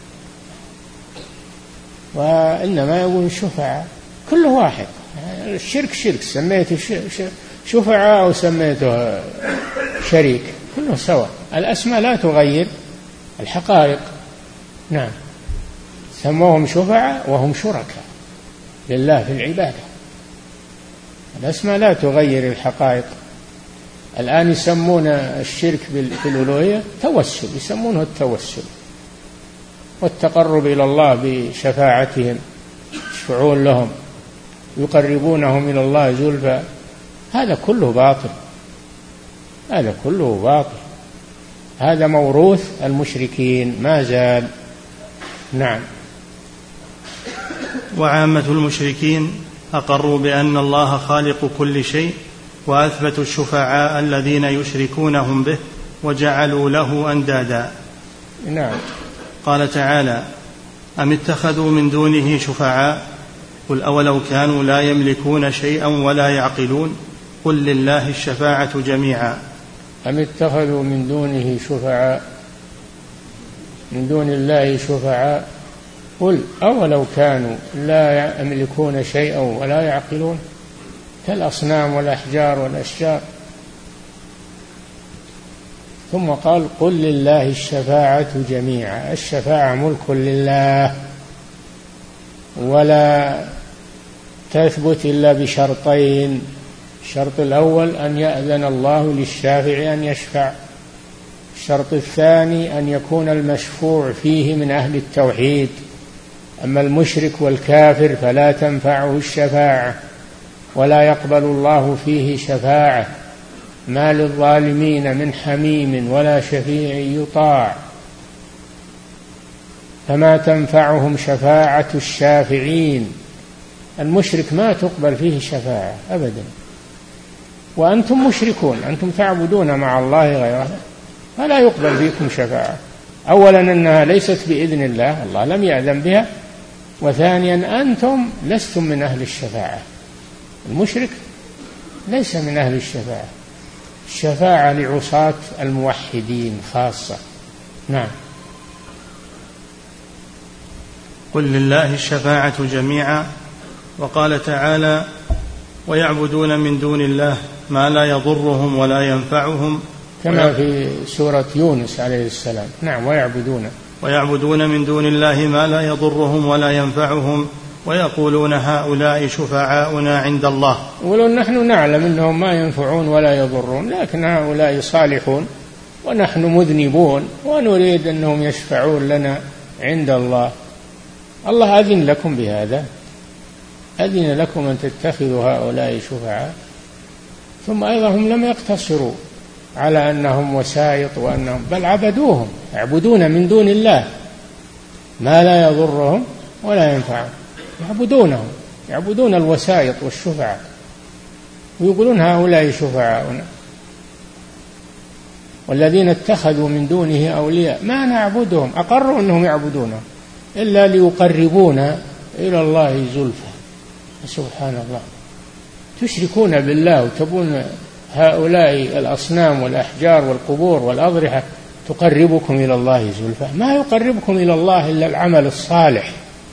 وإنما يقولون شفعاء. كل واحد الشرك شرك، سميته شفعاء أو سميته شريك، كله سواء. الأسماء لا تغير الحقائق. نعم. سموهم شفعاء وهم شركاء لله في العبادة. الأسماء لا تغير الحقائق. الآن يسمون الشرك في الألوهية توسل، يسمونه التوسل والتقرب إلى الله بشفاعتهم، يشفعون لهم يقربونهم إلى الله زلفى. هذا كله باطل، هذا كله باطل. هذا موروث المشركين ما زال. نعم. وعامة المشركين أقروا بأن الله خالق كل شيء، وأثبتوا الشفعاء الذين يشركونهم به، وجعلوا له أندادا. نعم. قال تعالى: أم اتخذوا من دونه شفعاء قل أولو كانوا لا يملكون شيئا ولا يعقلون قل لله الشفاعة جميعا. أم اتخذوا من دونه شفعاء من دون الله شفعاء قل أولو كانوا لا يملكون شيئا ولا يعقلون كالأصنام والأحجار والأشجار. ثم قال: قل لله الشفاعة جميعا. الشفاعة ملك لله ولا تثبت إلا بشرطين: الشرط الأول أن يأذن الله للشافع أن يشفع، الشرط الثاني أن يكون المشفوع فيه من أهل التوحيد، أما المشرك والكافر فلا تنفعه الشفاعة ولا يقبل الله فيه شفاعة. ما للظالمين من حميم ولا شفيع يطاع، فما تنفعهم شفاعة الشافعين. المشرك ما تقبل فيه شفاعة أبدا، وأنتم مشركون، أنتم تعبدون مع الله غيره، فلا يقبل فيكم شفاعة. أولا أنها ليست بإذن الله، الله لم يأذن بها، وثانيا أنتم لستم من أهل الشفاعة. المشرك ليس من أهل الشفاعة، الشفاعة لعصاة الموحدين خاصة. نعم. قل لله الشفاعة جميعا. وقال تعالى: ويعبدون من دون الله ما لا يضرهم ولا ينفعهم، كما في سورة يونس عليه السلام. نعم. ويعبدون ويعبدون من دون الله ما لا يضرهم ولا ينفعهم ويقولون هؤلاء شفعاؤنا عند الله. ولو نحن نعلم أنهم ما ينفعون ولا يضرون، لكن هؤلاء صالحون ونحن مذنبون ونريد أنهم يشفعون لنا عند الله. الله أذن لكم بهذا، أذن لكم أن تتخذوا هؤلاء شفعاء. ثم أيضا هم لم يقتصروا على أنهم وسائط وأنهم بل عبدوهم، يعبدون من دون الله ما لا يضرهم ولا ينفعهم، يعبدونهم، يعبدون الوسائط والشفعاء، ويقولون هؤلاء شفعاؤنا. والذين اتخذوا من دونه أولياء ما نعبدهم، أقروا أنهم يعبدونهم إلا ليقربونا إلى الله زلفى. سبحان الله، تشركون بالله وتبون هؤلاء الأصنام والأحجار والقبور والأضرحة تقربكم إلى الله زلفى. ما يقربكم إلى الله إلا العمل الصالح،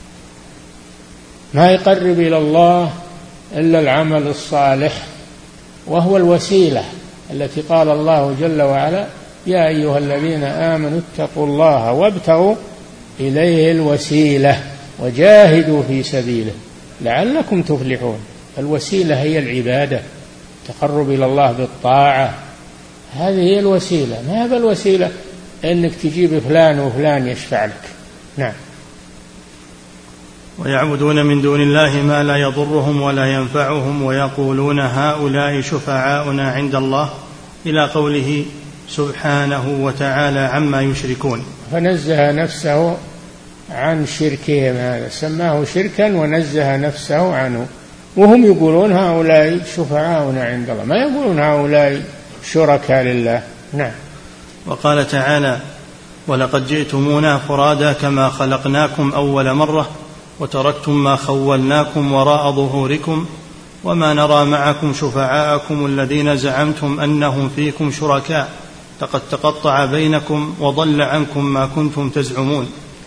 ما يقرب إلى الله إلا العمل الصالح، وهو الوسيلة التي قال الله جل وعلا: يا أيها الذين آمنوا اتقوا الله وابتغوا إليه الوسيلة وجاهدوا في سبيله لعلكم تفلحون. الوسيلة هي العبادة، تقرب إلى الله بالطاعة، هذه هي الوسيلة. ما هي الوسيلة أنك تجيب فلان وفلان يشفع لك. نعم. ويعبدون من دون الله ما لا يضرهم ولا ينفعهم ويقولون هؤلاء شفعاؤنا عند الله، إلى قوله سبحانه وتعالى عما يشركون. فنزه نفسه عن شركهم، هذا سماه شركا ونزه نفسه عنه. وهم يقولون هؤلاء شفعاؤنا عند الله، ما يقولون هؤلاء شركاء لله. نعم. وقال تعالى: ولقد جئتمونا فرادا كما خلقناكم أول مرة وتركتم ما خولناكم وراء ظهوركم وما نرى معكم شفعاءكم الذين زعمتم أنهم فيكم شركاء لقد تقطع بينكم وضل عنكم ما كنتم تزعمون.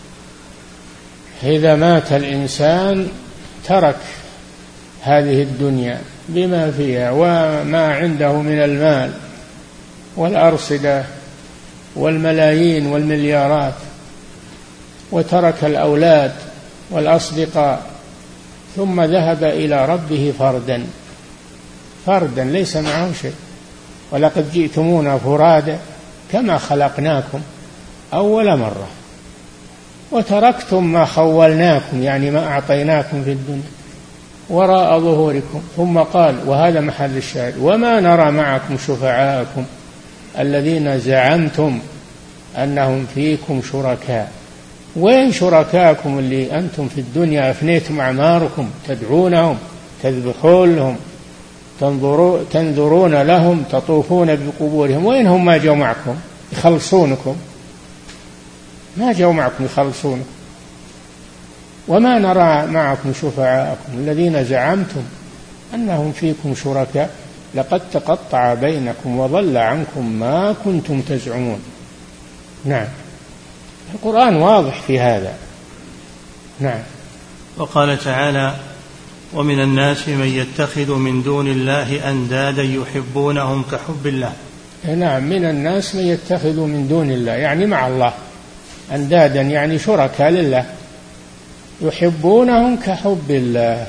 إذا مات الإنسان ترك هذه الدنيا بما فيها وما عنده من المال والأرصدة والملايين والمليارات، وترك الأولاد والأصدقاء، ثم ذهب إلى ربه فردا فردا ليس معه شيء. ولقد جئتمونا فرادا كما خلقناكم أول مرة وتركتم ما خولناكم، يعني ما أعطيناكم في الدنيا، وراء ظهوركم. ثم قال، وهذا محل الشاهد: وما نرى معكم شفعاءكم الذين زعمتم أنهم فيكم شركاء. وين شركاءكم اللي أنتم في الدنيا أفنيتم أعماركم تدعونهم تذبحون لهم تنظرون لهم تطوفون بقبورهم؟ وين هم ما جاءوا معكم يخلصونكم؟ ما جاءوا معكم يخلصون. وما نرى معكم شفعاءكم الذين زعمتم أنهم فيكم شركاء لقد تقطع بينكم وضل عنكم ما كنتم تزعمون. نعم، القرآن واضح في هذا. نعم. وقال تعالى: ومن الناس من يتخذ من دون الله أندادا يحبونهم كحب الله. نعم، من الناس من يتخذ من دون الله يعني مع الله أندادا يعني شركاء لله، يحبونهم كحب الله،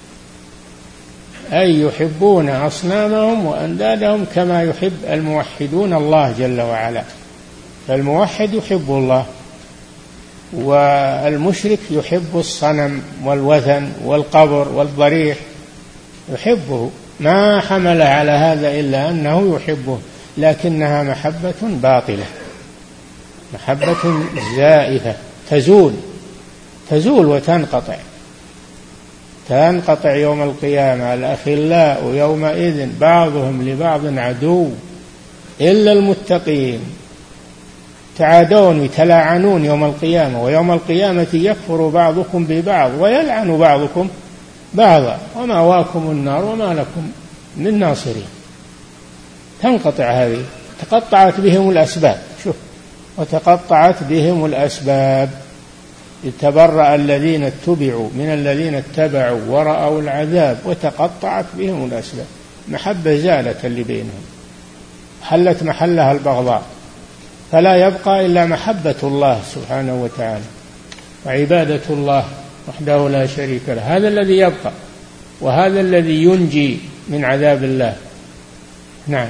أي يحبون أصنامهم وأندادهم كما يحب الموحدون الله جل وعلا. فالموحد يحب الله، والمشرك يحب الصنم والوثن والقبر والضريح، يحبه، ما حمل على هذا إلا أنه يحبه، لكنها محبة باطلة، محبة زائفة تزول تزول وتنقطع تنقطع يوم القيامة. الأخلاء يومئذ بعضهم لبعض عدو إلا المتقين، تعادون يتلاعنون يوم القيامة، ويوم القيامة يكفر بعضكم ببعض ويلعن بعضكم بعضا ومأواكم النار وما لكم من ناصرين. تنقطع هذه، تقطعت بهم الأسباب. شوف، وتقطعت بهم الأسباب، تبرأ الذين اتبعوا من الذين اتبعوا ورأوا العذاب وتقطعت بهم الأسباب. محبة زالت اللي بينهم، حلت محلها البغضاء، فلا يبقى إلا محبة الله سبحانه وتعالى وعبادة الله وحده لا شريك له. هذا الذي يبقى، وهذا الذي ينجي من عذاب الله. نعم.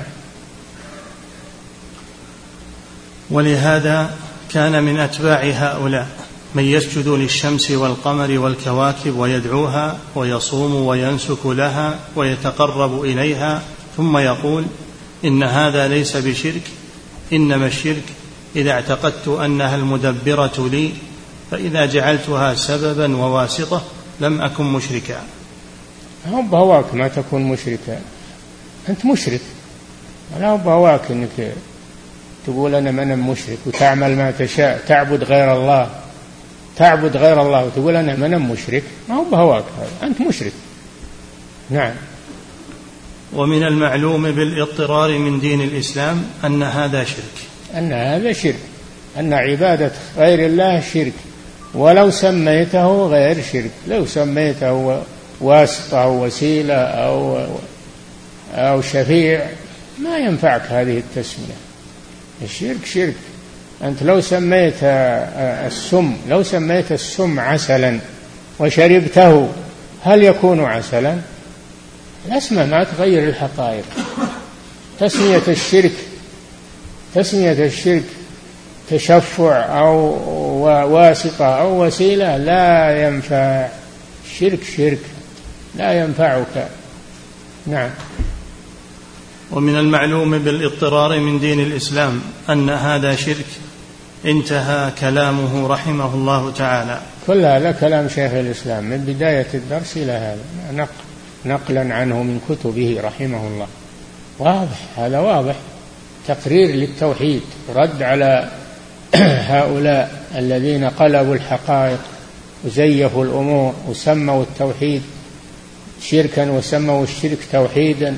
ولهذا كان من أتباع هؤلاء من يسجد للشمس والقمر والكواكب ويدعوها ويصوم وينسك لها ويتقرب إليها، ثم يقول: إن هذا ليس بشرك، إنما الشرك إذا اعتقدت أنها المدبرة لي، فإذا جعلتها سببا وواسطة لم أكن مشركا. هم بهواك ما تكون مشركا، أنت مشرك، ولا بهواك أنك تقول أنا من مشرك وتعمل ما تشاء، تعبد غير الله تعبد غير الله وتقول أنا من مشرك، ما هو بهواك، أنت مشرك. نعم. ومن المعلوم بالاضطرار من دين الإسلام أن هذا شرك، أن هذا شرك، أن عبادة غير الله شرك، ولو سميته غير شرك، لو سميته واسطة أو وسيلة أو أو شفيع ما ينفعك هذه التسمية. الشرك شرك. أنت لو سميت السم لو سميت السم عسلا وشربته هل يكون عسلا؟ الأسماء ما تغير الحقائق. تسمية الشرك تسمية الشرك تشفع أو واسطة أو وسيلة لا ينفع. الشرك شرك لا ينفعك. نعم. ومن المعلوم بالاضطرار من دين الإسلام أن هذا شرك. انتهى كلامه رحمه الله تعالى. كل هذا كلام شيخ الإسلام من بداية الدرس إلى هذا، نقل نقلا عنه من كتبه رحمه الله. واضح، هذا واضح، تقرير للتوحيد، رد على هؤلاء الذين قلبوا الحقائق وزيفوا الأمور وسموا التوحيد شركا وسموا الشرك توحيدا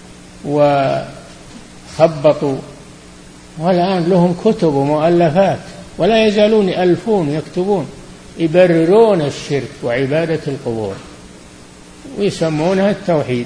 وخبطوا. والآن لهم كتب ومؤلفات ولا يزالون يألفون يكتبون يبررون الشرك وعبادة القبور ويسمونها التوحيد،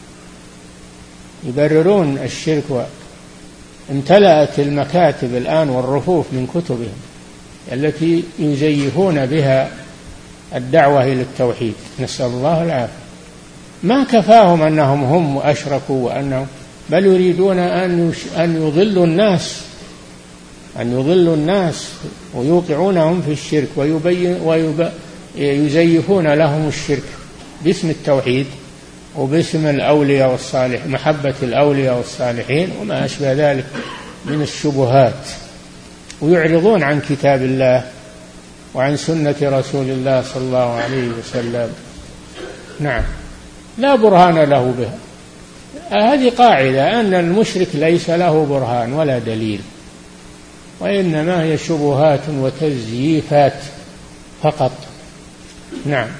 يبررون الشرك. امتلأت المكاتب الآن والرفوف من كتبهم التي يزيفون بها الدعوة إلى التوحيد، نسأل الله العافية. ما كفاهم أنهم هم أشركوا وأنهم بل يريدون أن أن يضلوا الناس أن يضلوا الناس ويوقعونهم في الشرك ويبين ويزيفون لهم الشرك باسم التوحيد وباسم الأولياء والصالح، محبة الأولياء والصالحين وما أشبه ذلك من الشبهات، ويعرضون عن كتاب الله وعن سنة رسول الله صلى الله عليه وسلم. نعم، لا برهان له بها. هذه قاعدة أن المشرك ليس له برهان ولا دليل، وإنما هي شبهات وتزييفات فقط. نعم.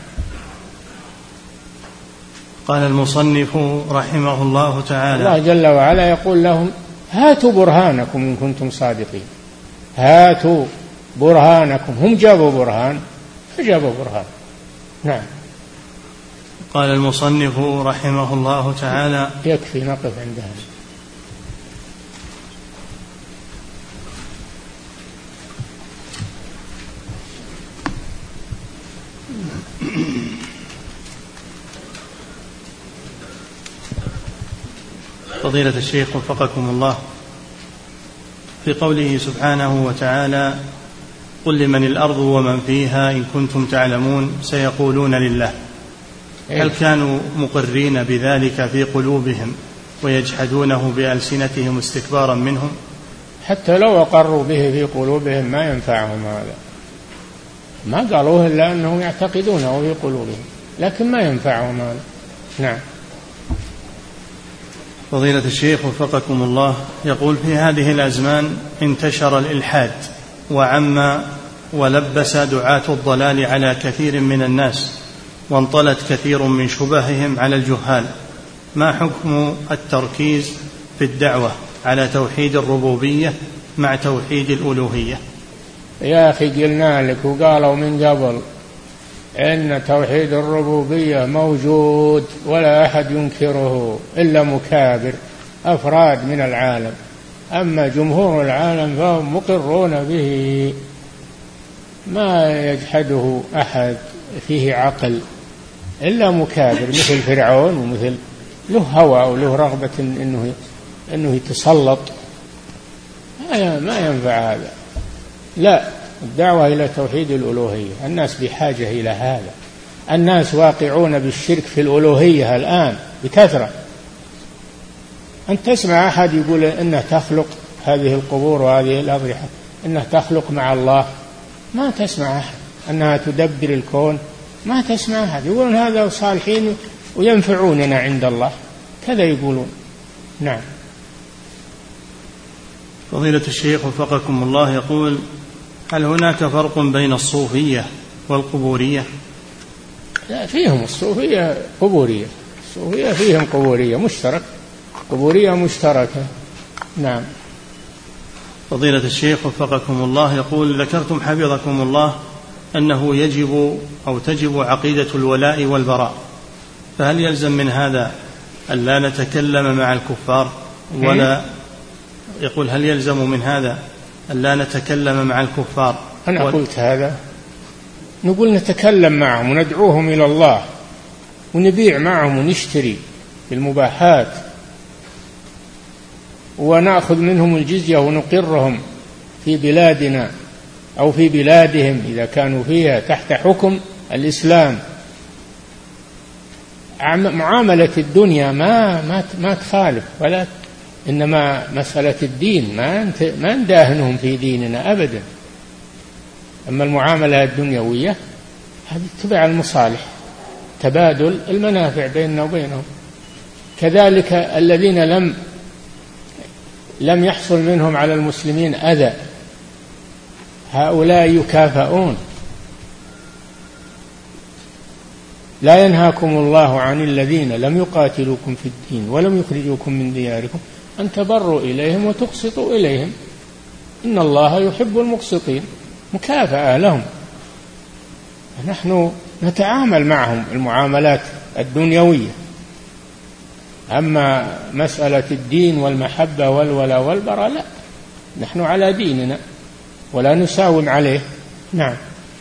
قال المصنف رحمه الله تعالى: الله جل وعلا يقول لهم: هاتوا برهانكم إن كنتم صادقين. هاتوا برهانكم. هم جابوا برهان فجابوا برهان. نعم. قال المصنف رحمه الله تعالى: يكفي نقف عندها. فضيلة الشيخ وفقكم الله، في قوله سبحانه وتعالى: قل لمن الأرض ومن فيها إن كنتم تعلمون سيقولون لله، هل كانوا مقرين بذلك في قلوبهم ويجحدونه بألسنتهم استكبارا منهم؟ حتى لو أقروا به في قلوبهم ما ينفعهم هذا، ما قالوه إلا أنهم يعتقدونه في قلوبهم، لكن ما ينفعهم هذا. نعم. فضيلة الشيخ وفقكم الله، يقول: في هذه الأزمان انتشر الإلحاد وعم ولبس دعاة الضلال على كثير من الناس، وانطلت كثير من شبههم على الجهال، ما حكم التركيز في الدعوة على توحيد الربوبية مع توحيد الألوهية؟ يا أخي قلنا لك وقالوا من قبل إن توحيد الربوبية موجود ولا أحد ينكره إلا مكابر أفراد من العالم، أما جمهور العالم فهم مقرون به، ما يجحده أحد فيه عقل إلا مكابر مثل فرعون، ومثل له هوى وله رغبة إنه إنه يتسلط، ما ينفع هذا. لا، الدعوة إلى توحيد الألوهية، الناس بحاجة إلى هذا. الناس واقعون بالشرك في الألوهية الآن بكثرة. أن تسمع أحد يقول إنه تخلق هذه القبور وهذه الأضرحة، إنه تخلق مع الله، ما تسمع أحد. أنها تدبر الكون، ما تسمع أحد. يقولون هذا صالحين وينفعوننا عند الله، كذا يقولون. نعم. فضيلة الشيخ وفقكم الله، يقول: هل هناك فرق بين الصوفية والقبورية؟ لا، فيهم الصوفية قبورية، الصوفية فيهم قبورية مشترك، قبورية مشتركة. نعم. فضيلة الشيخ وفقكم الله، يقول: ذكرتم حفظكم الله أنه يجب أو تجب عقيدة الولاء والبراء، فهل يلزم من هذا أن لا نتكلم مع الكفار ولا يقول هل يلزم من هذا أن لا نتكلم مع الكفار؟ أنا و... قلت هذا، نقول نتكلم معهم وندعوهم إلى الله ونبيع معهم ونشتري بالمباحات ونأخذ منهم الجزية ونقرهم في بلادنا أو في بلادهم إذا كانوا فيها تحت حكم الإسلام. معاملة الدنيا ما ما ما تخالف، ولا إنما مسألة الدين ما ما نداهنهم في ديننا أبدا. أما المعاملة الدنيوية هذه تبع المصالح، تبادل المنافع بيننا وبينهم. كذلك الذين لم لم يحصل منهم على المسلمين أذى، هؤلاء يكافئون. لا ينهاكم الله عن الذين لم يقاتلوكم في الدين ولم يخرجوكم من دياركم أن تبروا إليهم وتقسطوا إليهم إن الله يحب المقسطين. مكافأة لهم. نحن نتعامل معهم المعاملات الدنيوية، أما مسألة الدين والمحبة والولاء والبراء لا، نحن على ديننا ولا نساوم عليه. نعم.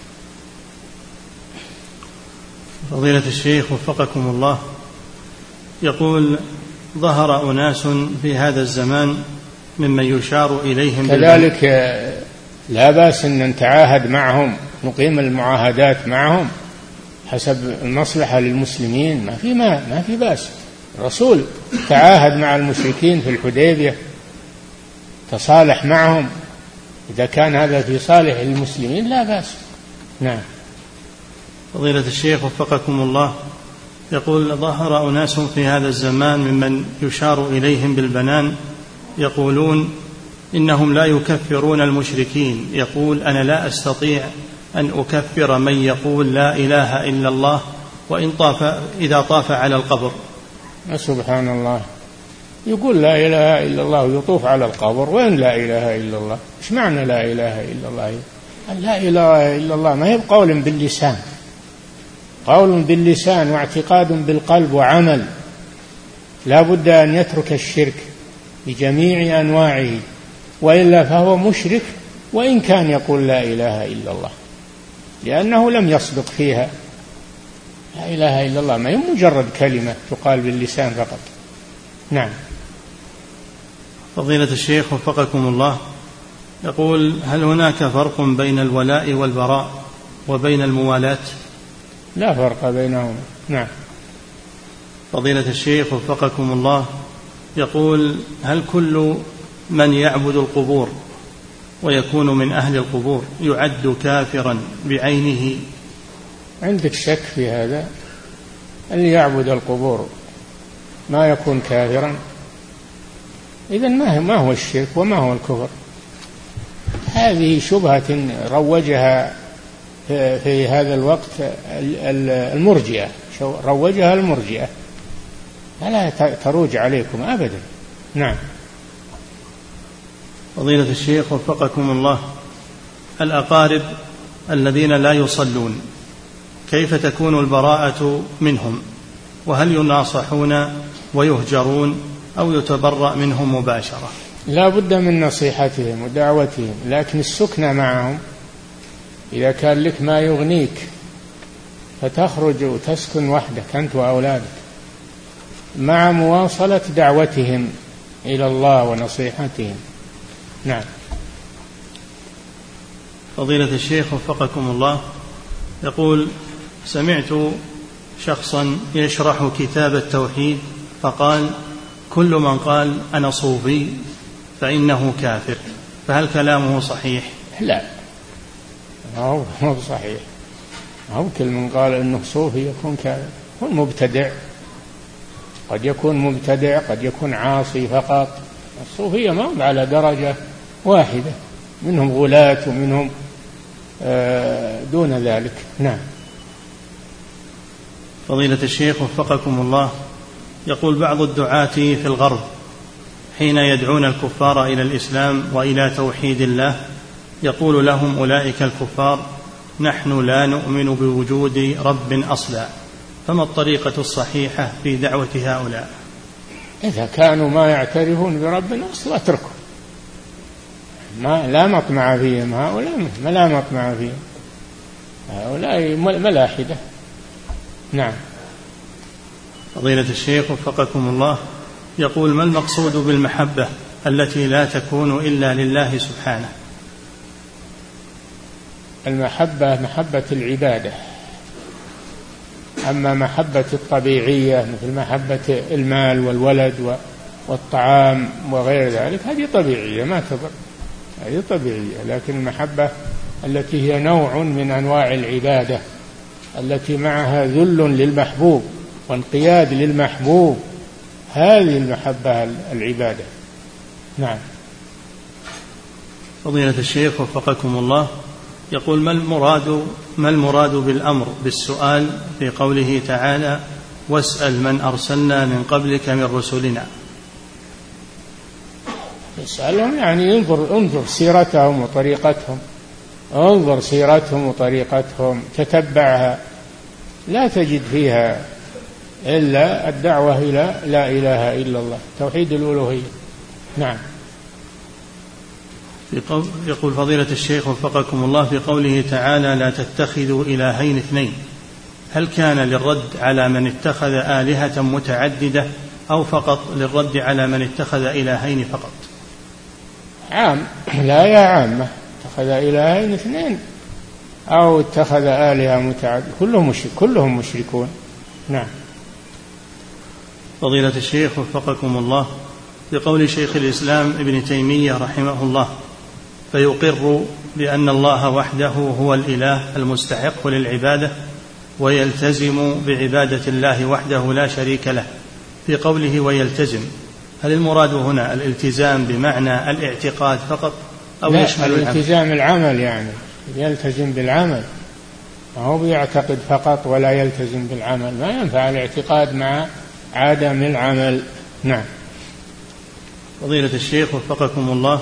فضيلة الشيخ وفقكم الله، يقول: ظهر أناس في هذا الزمان ممن يشار إليهم كذلك لا بأس أن نتعاهد معهم، نقيم المعاهدات معهم حسب المصلحة للمسلمين، ما في ما ما في بأس. الرسول تعاهد مع المشركين في الحديبية، تصالح معهم، إذا كان هذا في صالح المسلمين لا بأس. نعم. فضيلة الشيخ وفقكم الله، يقول: ظهر أناس في هذا الزمان ممن يشار إليهم بالبنان يقولون إنهم لا يكفرون المشركين، يقول أنا لا أستطيع أن أكفر من يقول لا إله إلا الله وإن طاف إذا طاف على القبر. سبحان الله، يقول لا إله إلا الله ويطوف على القبر، وين لا إله إلا الله؟ إيش معنى لا إله إلا الله؟ لا إله إلا الله ما هي بقول باللسان، قول باللسان واعتقاد بالقلب وعمل، لا بد أن يترك الشرك بجميع أنواعه، وإلا فهو مشرك وإن كان يقول لا إله إلا الله، لأنه لم يصدق فيها. لا إله إلا الله ما هي مجرد كلمة تقال باللسان فقط. نعم. فضيلة الشيخ وفقكم الله، يقول هل هناك فرق بين الولاء والبراء وبين الموالاة؟ لا فرق بينهما. نعم. فضيلة الشيخ وفقكم الله، يقول هل كل من يعبد القبور ويكون من أهل القبور يعد كافرا بعينه؟ عندك شك في هذا؟ اللي يعبد القبور ما يكون كافرا؟ إذن ما هو الشرك وما هو الكفر؟ هذه شبهة روجها في هذا الوقت المرجئة، روجها المرجئة، فلا تروج عليكم أبدا. نعم. فضيلة الشيخ وفقكم الله، الأقارب الذين لا يصلون كيف تكون البراءة منهم؟ وهل يناصحون ويهجرون أو يتبرأ منهم مباشرة؟ لا بد من نصيحتهم ودعوتهم، لكن السكنة معهم إذا كان لك ما يغنيك فتخرج وتسكن وحدك أنت وأولادك، مع مواصلة دعوتهم إلى الله ونصيحتهم. نعم. فضيلة الشيخ وفقكم الله، يقول سمعت شخصا يشرح كتاب التوحيد فقال كل من قال أنا صوفي فإنه كافر، فهل كلامه صحيح؟ لا، هو مو صحيح. هو كل من قال إنه صوفي يكون كافر، هو مبتدع، قد يكون مبتدع قد يكون عاصي فقط. الصوفية ما على درجة واحدة، منهم غلاة ومنهم دون ذلك. نعم. فضيلة الشيخ وفقكم الله، يقول بعض الدعاة في الغرب حين يدعون الكفار إلى الإسلام وإلى توحيد الله يقول لهم أولئك الكفار نحن لا نؤمن بوجود رب أصلا، فما الطريقة الصحيحة في دعوة هؤلاء؟ إذا كانوا ما يعترفون برب أصلا اتركوا، ما لا مطمع فيهم، هؤلاء ما لا مطمع فيهم، هؤلاء ملاحدة. نعم. فضيلة الشيخ وفقكم الله، يقول ما المقصود بالمحبة التي لا تكون إلا لله سبحانه؟ المحبة محبة العبادة، أما محبة الطبيعية مثل محبة المال والولد والطعام وغير ذلك هذه طبيعية ما تضر، هذه طبيعية. لكن المحبة التي هي نوع من أنواع العبادة التي معها ذل للمحبوب وانقياد للمحبوب، هذه المحبة العبادة. نعم. فضيلة الشيخ وفقكم الله، يقول ما المراد ما المراد بالأمر بالسؤال في قوله تعالى واسأل من أرسلنا من قبلك من رسلنا؟ اسألهم يعني انظر انظر سيرتهم وطريقتهم، انظر سيرتهم وطريقتهم تتبعها، لا تجد فيها إلا الدعوة إلى لا إله إلا الله، توحيد الألوهية. نعم. يقول فضيلة الشيخ وفقكم الله في قوله تعالى لا تتخذوا إلهين اثنين، هل كان للرد على من اتخذ آلهة متعددة أو فقط للرد على من اتخذ إلهين فقط؟ عام، لا يا عامة، اتخذ إلهين اثنين أو اتخذ آلهة متعددة كلهم مشرك كلهم مشركون. نعم. فضيلة الشيخ وفقكم الله، بقول شيخ الإسلام ابن تيمية رحمه الله فيقر بأن الله وحده هو الإله المستحق للعبادة ويلتزم بعبادة الله وحده لا شريك له، في قوله ويلتزم هل المراد هنا الالتزام بمعنى الاعتقاد فقط أو يشمل الالتزام العمل؟ يعني يلتزم بالعمل، ما هو بيعتقد فقط ولا يلتزم بالعمل، ما ينفع الاعتقاد مع عدم العمل. نعم. فضيلة الشيخ وفقكم الله،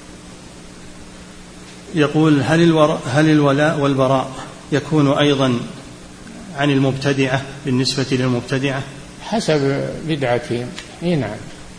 يقول هل الوراء هل الولاء والبراء يكون أيضا عن المبتدعة بالنسبة للمبتدعة؟ حسب بدعتهم. إيه نعم،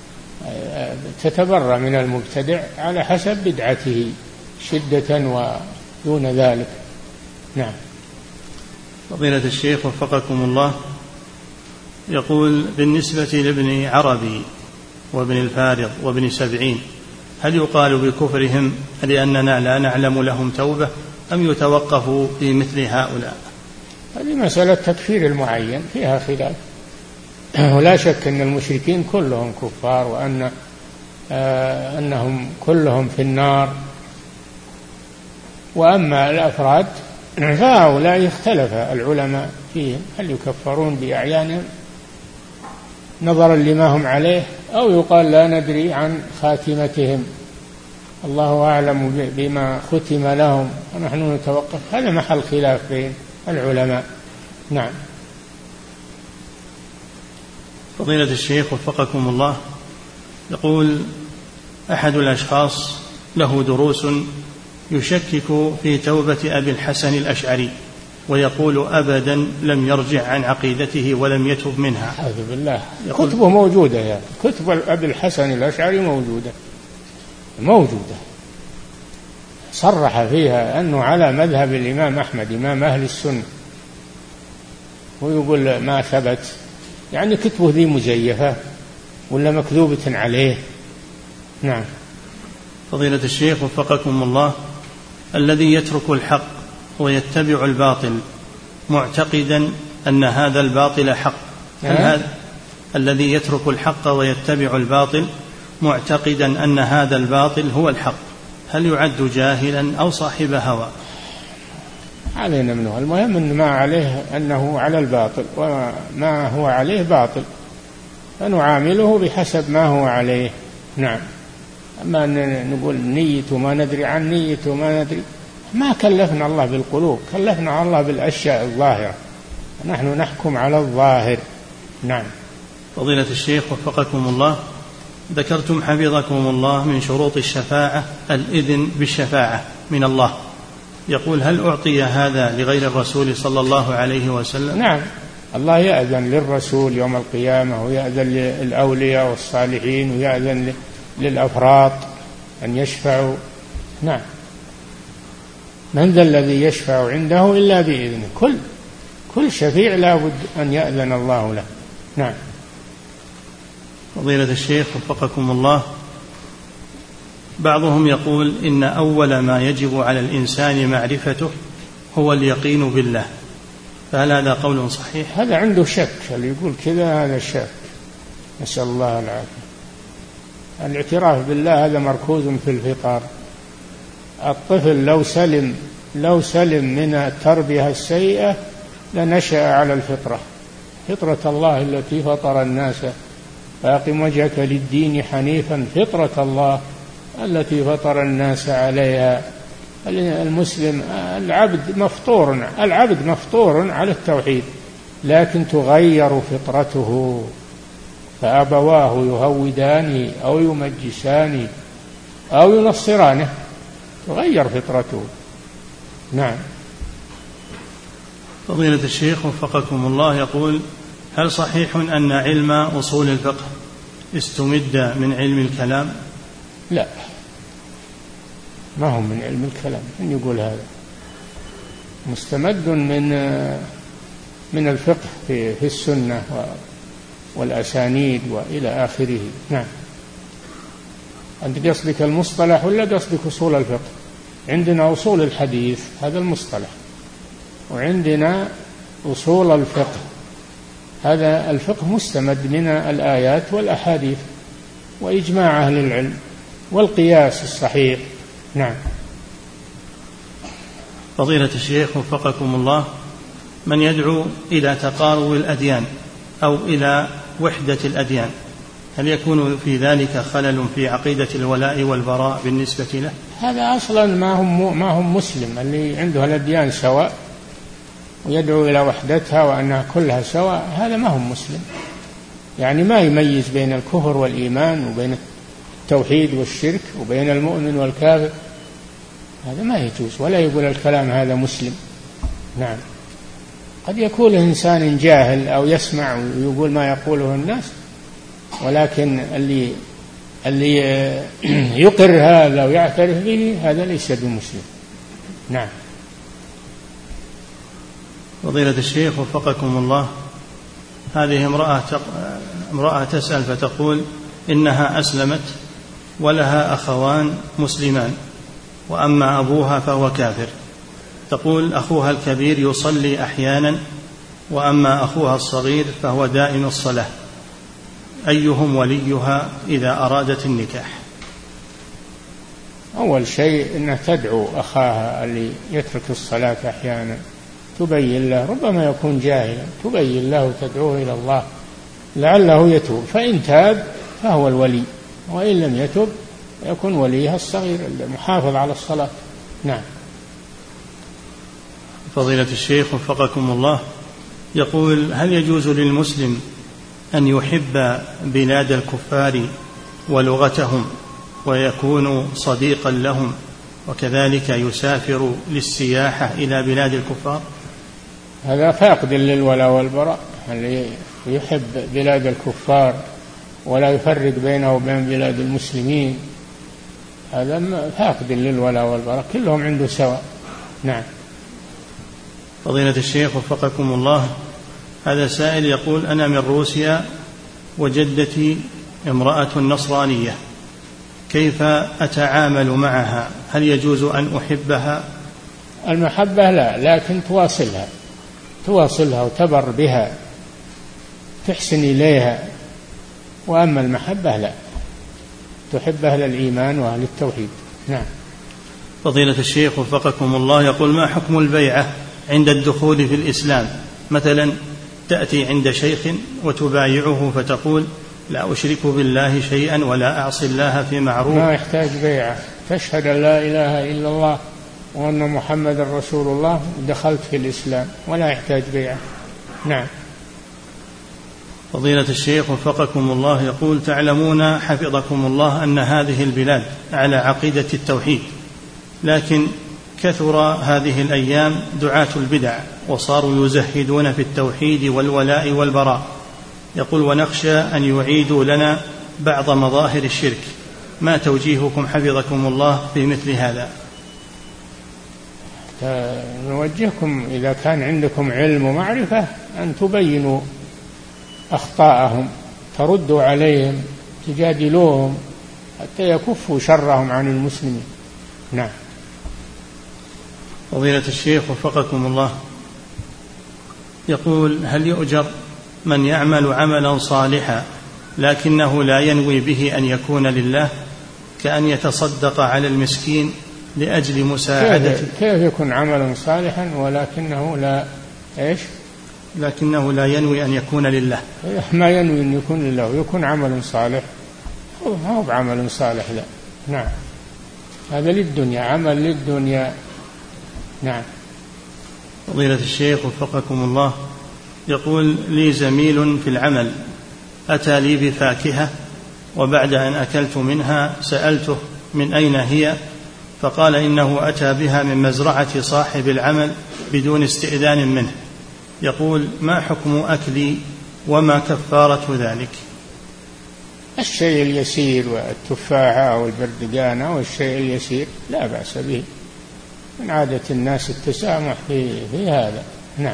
تتبرأ من المبتدع على حسب بدعته شدة ودون ذلك. نعم. فضيلة الشيخ وفقكم الله، يقول بالنسبة لابن عربي وابن الفارض وابن سبعين هل يقال بكفرهم لأننا لا نعلم لهم توبة أم يتوقفوا في مثل هؤلاء؟ هذه مسألة تكفير المعين فيها خلاف، ولا شك أن المشركين كلهم كفار وأن آه أنهم كلهم في النار. وأما الأفراد فهؤلاء اختلف العلماء فيهم هل يكفرون بأعيانهم نظرا لما هم عليه أو يقال لا ندري عن خاتمتهم، الله أعلم بما ختم لهم ونحن نتوقف. هذا محل خلاف بين العلماء. نعم. فضيلة الشيخ وفقكم الله، يقول أحد الأشخاص له دروس يشكك في توبة أبي الحسن الأشعري ويقول أبدا لم يرجع عن عقيدته ولم يتب منها. أعوذ بالله. كتبه موجودة، يعني كتب أبي الحسن الأشعري موجودة موجودة صرح فيها أنه على مذهب الإمام أحمد إمام أهل السنة، ويقول ما ثبت. يعني كتبه ذي مزيفة ولا مكذوبة عليه. نعم. فضيلة الشيخ وفقكم الله، الذي يترك الحق ويتبع الباطل معتقدا أن هذا الباطل حق، هل هذا الذي يترك الحق ويتبع الباطل معتقدا أن هذا الباطل هو الحق هل يعد جاهلا أو صاحب هوى؟ علينا منه، المهم أن ما عليه أنه على الباطل وما هو عليه باطل فنعامله بحسب ما هو عليه. نعم. أما أن نقول نيته ما ندري عن نيته ما ندري، ما كلفنا الله بالقلوب، كلفنا الله بالأشياء الظاهرة، نحن نحكم على الظاهر. نعم. فضيلة الشيخ وفقكم الله، ذكرتم حفظكم الله من شروط الشفاعة الإذن بالشفاعة من الله، يقول هل أعطي هذا لغير الرسول صلى الله عليه وسلم؟ نعم، الله يأذن للرسول يوم القيامة ويأذن للأولياء والصالحين ويأذن للأفراط أن يشفعوا. نعم. من ذا الذي يشفع عنده إلا بإذنه، كل كل شفيع لا بد أن يأذن الله له. نعم. فضيلة الشيخ وفقكم الله، بعضهم يقول إن أول ما يجب على الإنسان معرفته هو اليقين بالله، فهل هذا قول صحيح؟ هذا عنده شك، اللي يقول كذا هذا شك، نسأل الله العافية. الاعتراف بالله هذا مركوز في الفطر. الطفل لو سلم لو سلم من التربية السيئة لنشأ على الفطرة، فطرة الله التي فطر الناس فأقم وجهك للدين حنيفا فطرة الله التي فطر الناس عليها. المسلم العبد مفطور العبد مفطور على التوحيد، لكن تغير فطرته فأبواه يهودانه أو يمجسانه أو ينصرانه، تغير فطرته. نعم. فضيلة الشيخ وفقكم الله، يقول هل صحيح أن علم أصول الفقه استمد من علم الكلام؟ لا، ما هو من علم الكلام، من يقول هذا مستمد من من الفقه في, في السنة والأسانيد وإلى آخره. نعم. أنت قصدك المصطلح ولا قصدك أصول الفقه؟ عندنا أصول الحديث هذا المصطلح، وعندنا أصول الفقه هذا الفقه مستمد من الآيات والأحاديث وإجماع أهل العلم والقياس الصحيح. نعم. فضيلة الشيخ وفقكم الله، من يدعو إلى تقارب الأديان أو إلى وحدة الأديان هل يكون في ذلك خلل في عقيدة الولاء والبراء بالنسبة له؟ هذا أصلا ما هم ما هم مسلم. اللي عنده الأديان سواء ويدعو إلى وحدتها وأنها كلها سواء، هذا ما هم مسلم. يعني ما يميز بين الكفر والإيمان وبين التوحيد والشرك وبين المؤمن والكافر، هذا ما يجوز. ولا يقول الكلام هذا مسلم. نعم، قد يكون إنسان جاهل أو يسمع ويقول ما يقوله الناس، ولكن اللي اللي يقر هذا ويعترف به هذا ليس بمسلم. نعم. فضيلة الشيخ وفقكم الله، هذه امرأة امرأة تسأل فتقول إنها أسلمت ولها أخوان مسلمان، وأما أبوها فهو كافر. تقول أخوها الكبير يصلي أحيانا، وأما أخوها الصغير فهو دائم الصلاة، أيهم وليها إذا أرادت النكاح؟ أول شيء أنها تدعو أخاها اللي يترك الصلاة أحيانا، تبين له، ربما يكون جاهلا، تبين له تدعوه إلى الله لعله يتوب، فإن تاب فهو الولي، وإن لم يتب يكون وليها الصغير المحافظ على الصلاة. نعم. فضيلة الشيخ وفقكم الله، يقول هل يجوز للمسلم أن يحب بلاد الكفار ولغتهم ويكون صديقا لهم، وكذلك يسافر للسياحة إلى بلاد الكفار؟ هذا فاقد للولاء والبراء، اللي يحب بلاد الكفار ولا يفرق بينه وبين بلاد المسلمين، هذا فاقد للولاء والبراء، كلهم عنده سواء. نعم. فضيلة الشيخ وفقكم الله، هذا سائل يقول أنا من روسيا وجدتي امرأة نصرانية، كيف أتعامل معها؟ هل يجوز أن أحبها؟ المحبة لا، لكن تواصلها تواصلها وتبر بها، تحسن إليها. وأما المحبة لا، تحب أهل الإيمان وأهل التوحيد. نعم. فضيلة الشيخ وفقكم الله، يقول ما حكم البيعة عند الدخول في الإسلام؟ مثلا تأتي عند شيخ وتبايعه فتقول لا أشرك بالله شيئا ولا أعصي الله في معروف. ما يحتاج بيعة، تشهد أن لا إله إلا الله وأن محمد رسول الله، دخلت في الإسلام ولا يحتاج بيعة. نعم. فضيلة الشيخ وفقكم الله، يقول تعلمون حفظكم الله أن هذه البلاد على عقيدة التوحيد، لكن كثر هذه الأيام دعاة البدع وصاروا يزهدون في التوحيد والولاء والبراء. يقول ونخشى أن يعيدوا لنا بعض مظاهر الشرك، ما توجيهكم حفظكم الله في مثل هذا؟ نوجهكم إذا كان عندكم علم ومعرفة أن تبينوا أخطاءهم، تردوا عليهم، تجادلوهم حتى يكفوا شرهم عن المسلمين. نعم. فضيلة الشيخ وفقكم الله، يقول هل يؤجر من يعمل عملا صالحا لكنه لا ينوي به أن يكون لله، كأن يتصدق على المسكين لأجل مساعدته؟ كيف يكون عملا صالحا ولكنه لا إيش لكنه لا ينوي أن يكون لله؟ ما ينوي أن يكون لله يكون عمل صالح، ما هو بعمل صالح، لا. نعم، هذا للدنيا، عمل للدنيا. نعم. فضيلة الشيخ وفقكم الله، يقول لي زميل في العمل أتى لي بفاكهة، وبعد أن أكلت منها سألته من أين هي، فقال إنه أتى بها من مزرعة صاحب العمل بدون استئذان منه. يقول ما حكم أكلي وما كفارة ذلك؟ الشيء اليسير والتفاحة والبردقانة والشيء اليسير لا بأس به، من عادة الناس التسامح في, في هذا. نعم.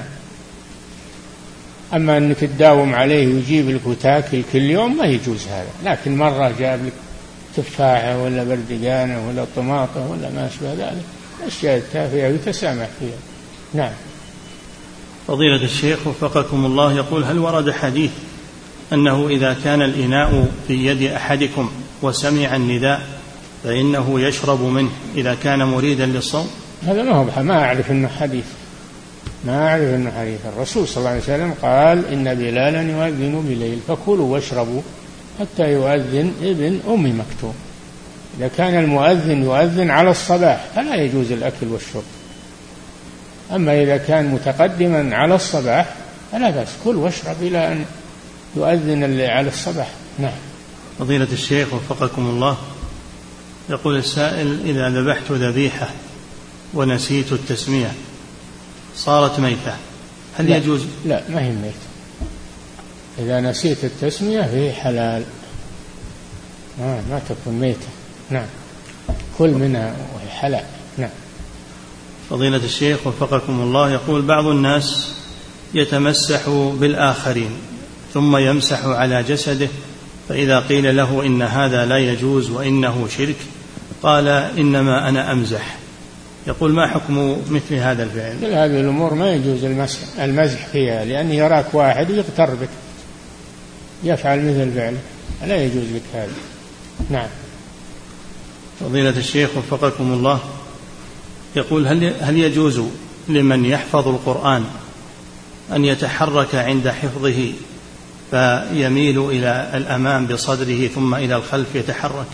أما أنك تداوم عليه ويجيب لك وتاكل كل يوم ما يجوز هذا، لكن مرة جاب لك تفاحة ولا بردقانة ولا طماطة ولا ما أشبه ذلك، الأشياء التافهة يتسامح فيها. نعم. فضيلة الشيخ وفقكم الله، يقول هل ورد حديث أنه إذا كان الإناء في يد أحدكم وسمع النداء فإنه يشرب منه إذا كان مريدا للصوم؟ هذا ما هو، ما أعرف أنه حديث، ما أعرف أنه حديث. الرسول صلى الله عليه وسلم قال إن بلالا يؤذن بليل فكلوا واشربوا حتى يؤذن ابن أم مكتوم. إذا كان المؤذن يؤذن على الصباح فلا يجوز الأكل والشرب، أما إذا كان متقدما على الصباح فلا بأس، كل واشرب إلى أن يؤذن على الصباح. نعم. فضيلة الشيخ وفقكم الله، يقول السائل: إذا ذبحت ذبيحة ونسيت التسمية صارت ميتة، هل لا يجوز؟ لا، ما هي ميتة. إذا نسيت التسمية فهي حلال، ما, ما تكون ميتة. نعم، كل منها وهي حلال. نعم. فضيلة الشيخ وفقكم الله، يقول بعض الناس يتمسح بالآخرين ثم يمسح على جسده، فإذا قيل له إن هذا لا يجوز وإنه شرك قال إنما أنا أمزح. يقول ما حكم مثل هذا الفعل؟ مثل هذه الأمور ما يجوز المسح, المزح فيها، لأن يراك واحد يغتر بك يفعل مثل فعله، لا يجوز لك هذا. نعم. فضيلة الشيخ وفقكم الله، يقول هل هل يجوز لمن يحفظ القرآن أن يتحرك عند حفظه فيميل إلى الأمام بصدره ثم إلى الخلف يتحرك؟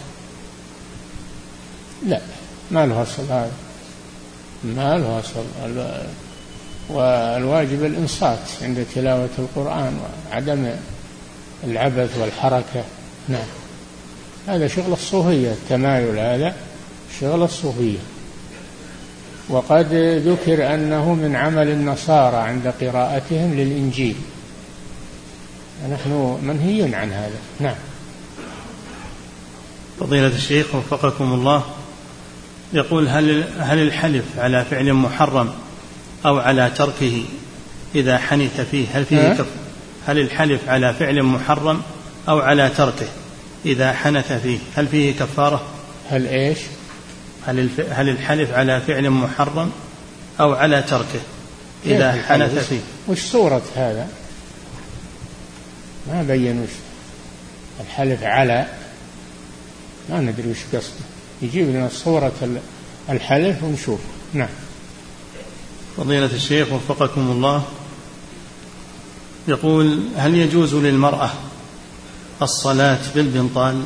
لا، ما له أصل هذا، ما له أصل. والواجب الإنصات عند تلاوة القرآن وعدم العبث والحركة. نعم. هذا شغل الصوفية، التمايل هذا شغل الصوفية، وقد ذكر أنه من عمل النصارى عند قراءتهم للإنجيل، ونحن منهي عن هذا. نعم. فضيلة الشيخ وفقكم الله، يقول هل هل الحلف على فعل محرم أو على تركه إذا حنث فيه هل فيه كفارة؟ هل الحلف على فعل محرم أو على تركه إذا حنث فيه هل فيه كفارة؟ هل إيش؟ هل هل الحلف على فعل محرم أو على تركه إذا حنث فيه؟ وش صورة هذا؟ ما بين وش الحلف على، ما ندري وش قصده، يجيب لنا صورة الحلف ونشوف. نعم. فضيلة الشيخ وفقكم الله، يقول هل يجوز للمرأة الصلاة بالبنطال؟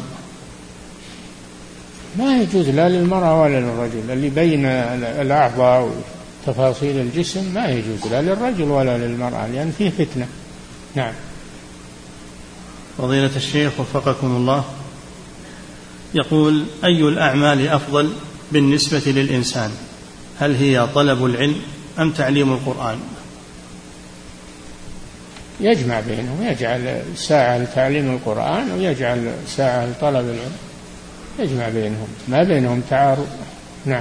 ما يجوز لا للمرأة ولا للرجل، اللي بين الأعضاء وتفاصيل الجسم ما يجوز لا للرجل ولا للمرأة، لأن فيه فتنة. نعم. فضيلة الشيخ وفقكم الله، يقول أي الأعمال أفضل بالنسبة للإنسان؟ هل هي طلب العلم أم تعليم القرآن؟ يجمع بينهم، يجعل ساعة لتعليم القرآن ويجعل ساعة لطلب العلم، يجمع بينهم، ما بينهم تعارض. نعم.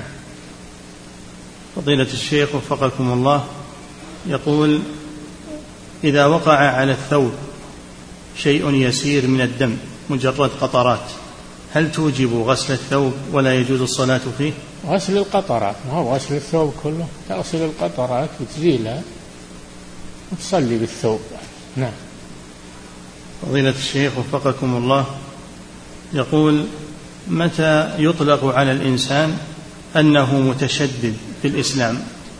فضيلة الشيخ وفقكم الله، يقول إذا وقع على الثوب شيء يسير من الدم مجرد قطرات هل توجب غسل الثوب ولا يجوز الصلاة فيه؟ غسل القطرات، ما هو غسل الثوب كله، تغسل القطرات وتزيلها وتصلي بالثوب. نعم. فضيلة الشيخ وفقكم الله، يقول متى يطلق على الإنسان أنه متشدد في الإسلام؟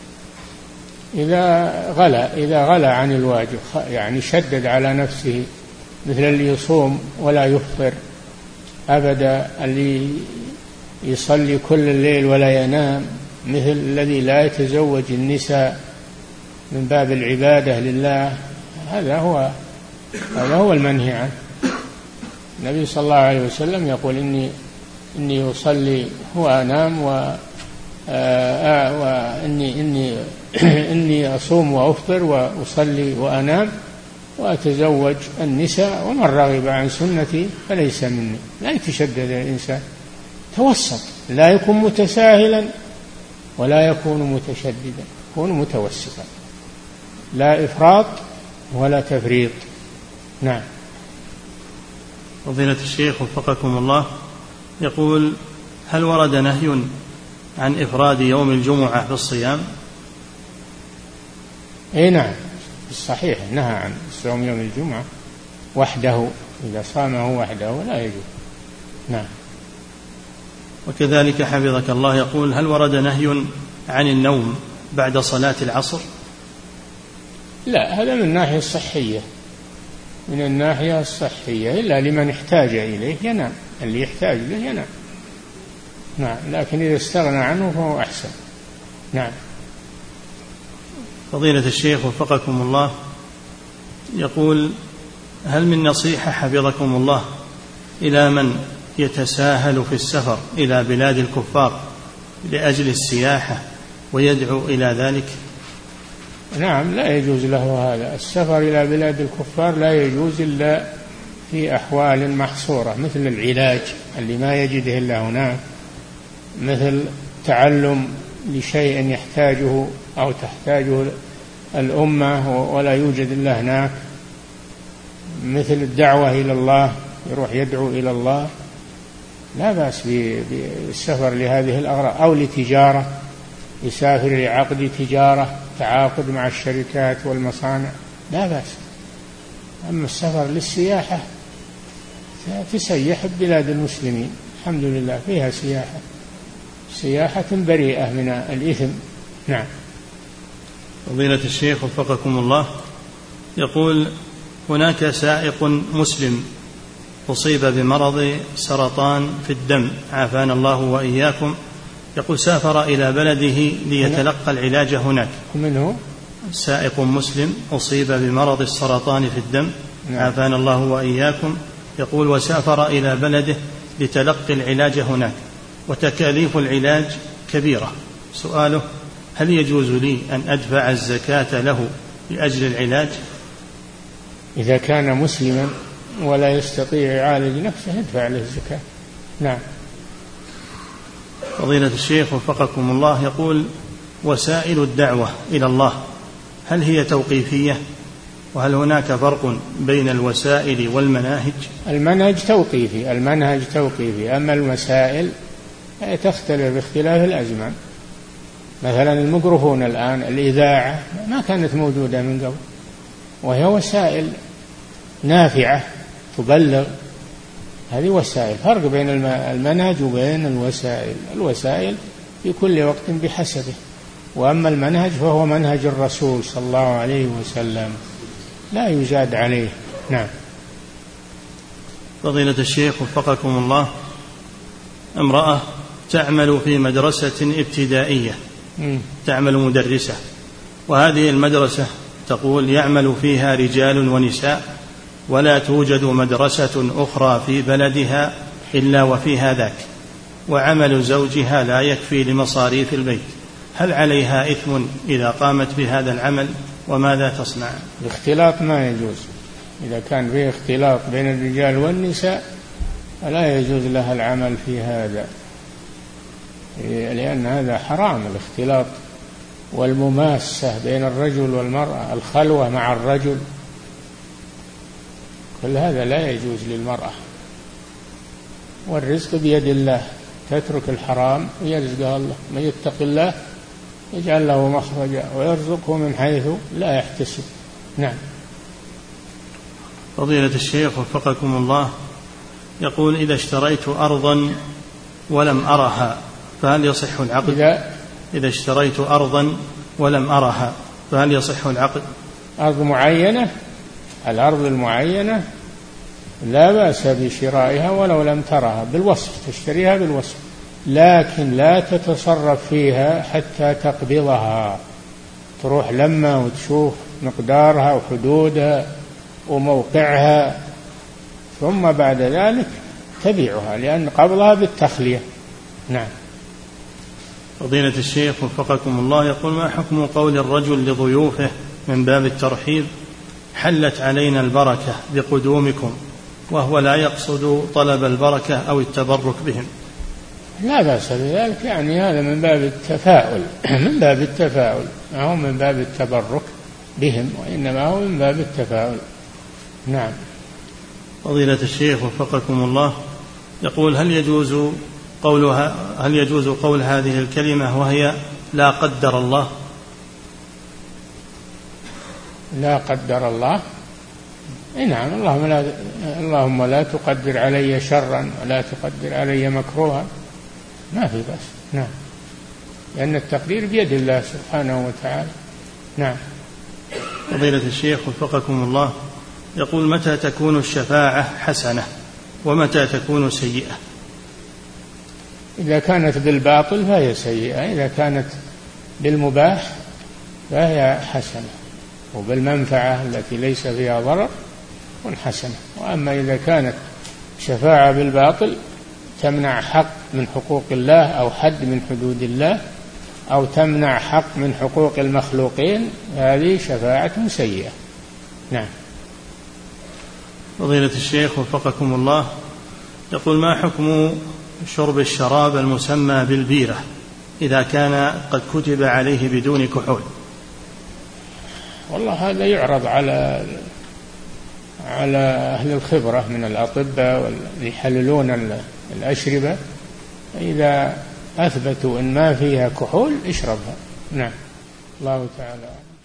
إذا غلا إذا غلا عن الواجب، يعني شدد على نفسه، مثل اللي يصوم ولا يفطر أبدا، اللي يصلي كل الليل ولا ينام، مثل الذي لا يتزوج النساء من باب العبادة لله، هذا هو هذا هو المنهي عنه. النبي صلى الله عليه وسلم يقول إني إني أصلي وأنام و آه وإني إني إني أصوم وأفطر وأصلي وأنام وأتزوج النساء، ومن رغب عن سنتي فليس مني. لا يتشدد الإنسان، توسط، لا يكون متساهلا ولا يكون متشددا، يكون متوسطا، لا إفراط ولا تفريط. نعم. فضيلة الشيخ وفقكم الله، يقول هل ورد نهي عن إفراد يوم الجمعة بالصيام؟ اي نعم، الصحيح نهى عن صوم يوم الجمعة وحده، إذا صامه وحده لا يجوز. نعم. وكذلك حفظك الله، يقول هل ورد نهي عن النوم بعد صلاة العصر؟ لا، هذا من الناحية الصحية، من الناحية الصحية، إلا لمن احتاج إليه ينام، اللي يحتاج له ينام. نعم، لكن إذا استغنى عنه فهو أحسن. نعم. فضيلة الشيخ وفقكم الله، يقول: هل من نصيحة حفظكم الله إلى من يتساهل في السفر إلى بلاد الكفار لأجل السياحة ويدعو إلى ذلك؟ نعم، لا يجوز له هذا. السفر إلى بلاد الكفار لا يجوز إلا في أحوال محصورة، مثل العلاج اللي ما يجده إلا هناك، مثل تعلم لشيء يحتاجه أو تحتاجه الأمة ولا يوجد إلا هناك، مثل الدعوة إلى الله، يروح يدعو إلى الله، لا بأس بالسفر لهذه الأغراض. أو لتجارة، يسافر لعقد تجارة، تعاقد مع الشركات والمصانع، لا بأس. أما السفر للسياحة تسيح بلاد المسلمين، الحمد لله فيها سياحة، سياحة بريئة من الإثم. نعم. فضيلة الشيخ وفقكم الله، يقول: هناك سائق مسلم أصيب بمرض سرطان في الدم، عافانا الله وإياكم. يقول: سافر إلى بلده ليتلقى العلاج هناك. من هو؟ سائق مسلم أصيب بمرض السرطان في الدم، نعم. عافانا الله وإياكم. يقول: وسافر إلى بلده لتلقي العلاج هناك، وتكاليف العلاج كبيرة. سؤاله: هل يجوز لي أن أدفع الزكاة له لأجل العلاج؟ إذا كان مسلما ولا يستطيع يعالج نفسه ادفع له الزكاة. نعم. فضيلة الشيخ وفقكم الله، يقول: وسائل الدعوة إلى الله هل هي توقيفية؟ وهل هناك فرق بين الوسائل والمناهج؟ المنهج توقيفي، المنهج توقيفي، أما المسائل تختلف باختلاف الأزمان. مثلا الميكروفون الآن، الإذاعة ما كانت موجودة من قبل، وهي وسائل نافعة تبلغ، هذه وسائل. فرق بين المنهج وبين الوسائل، الوسائل في كل وقت بحسبه، وأما المنهج فهو منهج الرسول صلى الله عليه وسلم لا يزاد عليه. نعم. فضيلة الشيخ وفقكم الله، امرأة تعمل في مدرسة ابتدائية، م. تعمل مدرسة، وهذه المدرسة تقول يعمل فيها رجال ونساء، ولا توجد مدرسة أخرى في بلدها إلا وفيها ذاك، وعمل زوجها لا يكفي لمصاريف البيت، هل عليها إثم إذا قامت بهذا العمل؟ وماذا تصنع؟ الاختلاط ما يجوز، إذا كان فيه اختلاط بين الرجال والنساء فلا يجوز لها العمل في هذا، لأن هذا حرام، الاختلاط والمماسة بين الرجل والمرأة، الخلوة مع الرجل، كل هذا لا يجوز للمرأة. والرزق بيد الله، تترك الحرام ويرزقها الله، من يتق الله يجعل له مخرجا ويرزقه من حيث لا يحتسب. نعم. فضيلة الشيخ وفقكم الله، يقول: إذا اشتريت أرضا ولم أرها فهل يصح العقد؟ إذا, إذا اشتريت أرضا ولم أرها فهل يصح العقد؟ أرض معينة، الأرض المعينة لا بأس بشرائها ولو لم ترها، بالوصف، تشتريها بالوصف، لكن لا تتصرف فيها حتى تقبضها، تروح لما وتشوف مقدارها وحدودها وموقعها، ثم بعد ذلك تبيعها، لأن قبضها بالتخلية. نعم. فضيلة الشيخ وفقكم الله، يقول: ما حكم قول الرجل لضيوفه من باب الترحيب: حلت علينا البركة بقدومكم، وهو لا يقصد طلب البركة أو التبرك بهم؟ لا بأس بذلك، يعني هذا من باب التفاؤل من باب التفاؤل، ما هو من باب التبرك بهم، وإنما هو من باب التفاؤل. نعم. فضيلة الشيخ وفقكم الله، يقول: هل يجوز قولها هل يجوز قول هذه الكلمة وهي لا قدر الله؟ لا قدر الله، نعم. اللهم لا, اللهم لا تقدر علي شرا ولا تقدر علي مكروها، ما في بأس. نعم، لأن التقدير بيد الله سبحانه وتعالى. نعم. فضيلة الشيخ وفقكم الله، يقول: متى تكون الشفاعة حسنة ومتى تكون سيئة؟ إذا كانت بالباطل فهي سيئة، إذا كانت بالمباح فهي حسنة، وبالمنفعة التي ليس فيها ضرر تكون حسنة. وأما إذا كانت شفاعة بالباطل تمنع حق من حقوق الله أو حد من حدود الله أو تمنع حق من حقوق المخلوقين، هذه شفاعة سيئة. نعم. فضيلة الشيخ وفقكم الله، يقول: ما حكم شرب الشراب المسمى بالبيرة إذا كان قد كتب عليه بدون كحول؟ والله هذا يعرض على على أهل الخبرة من الأطباء واللي يحللون الأشربة، إذا أثبتوا أن ما فيها كحول اشربها. نعم. الله تعالى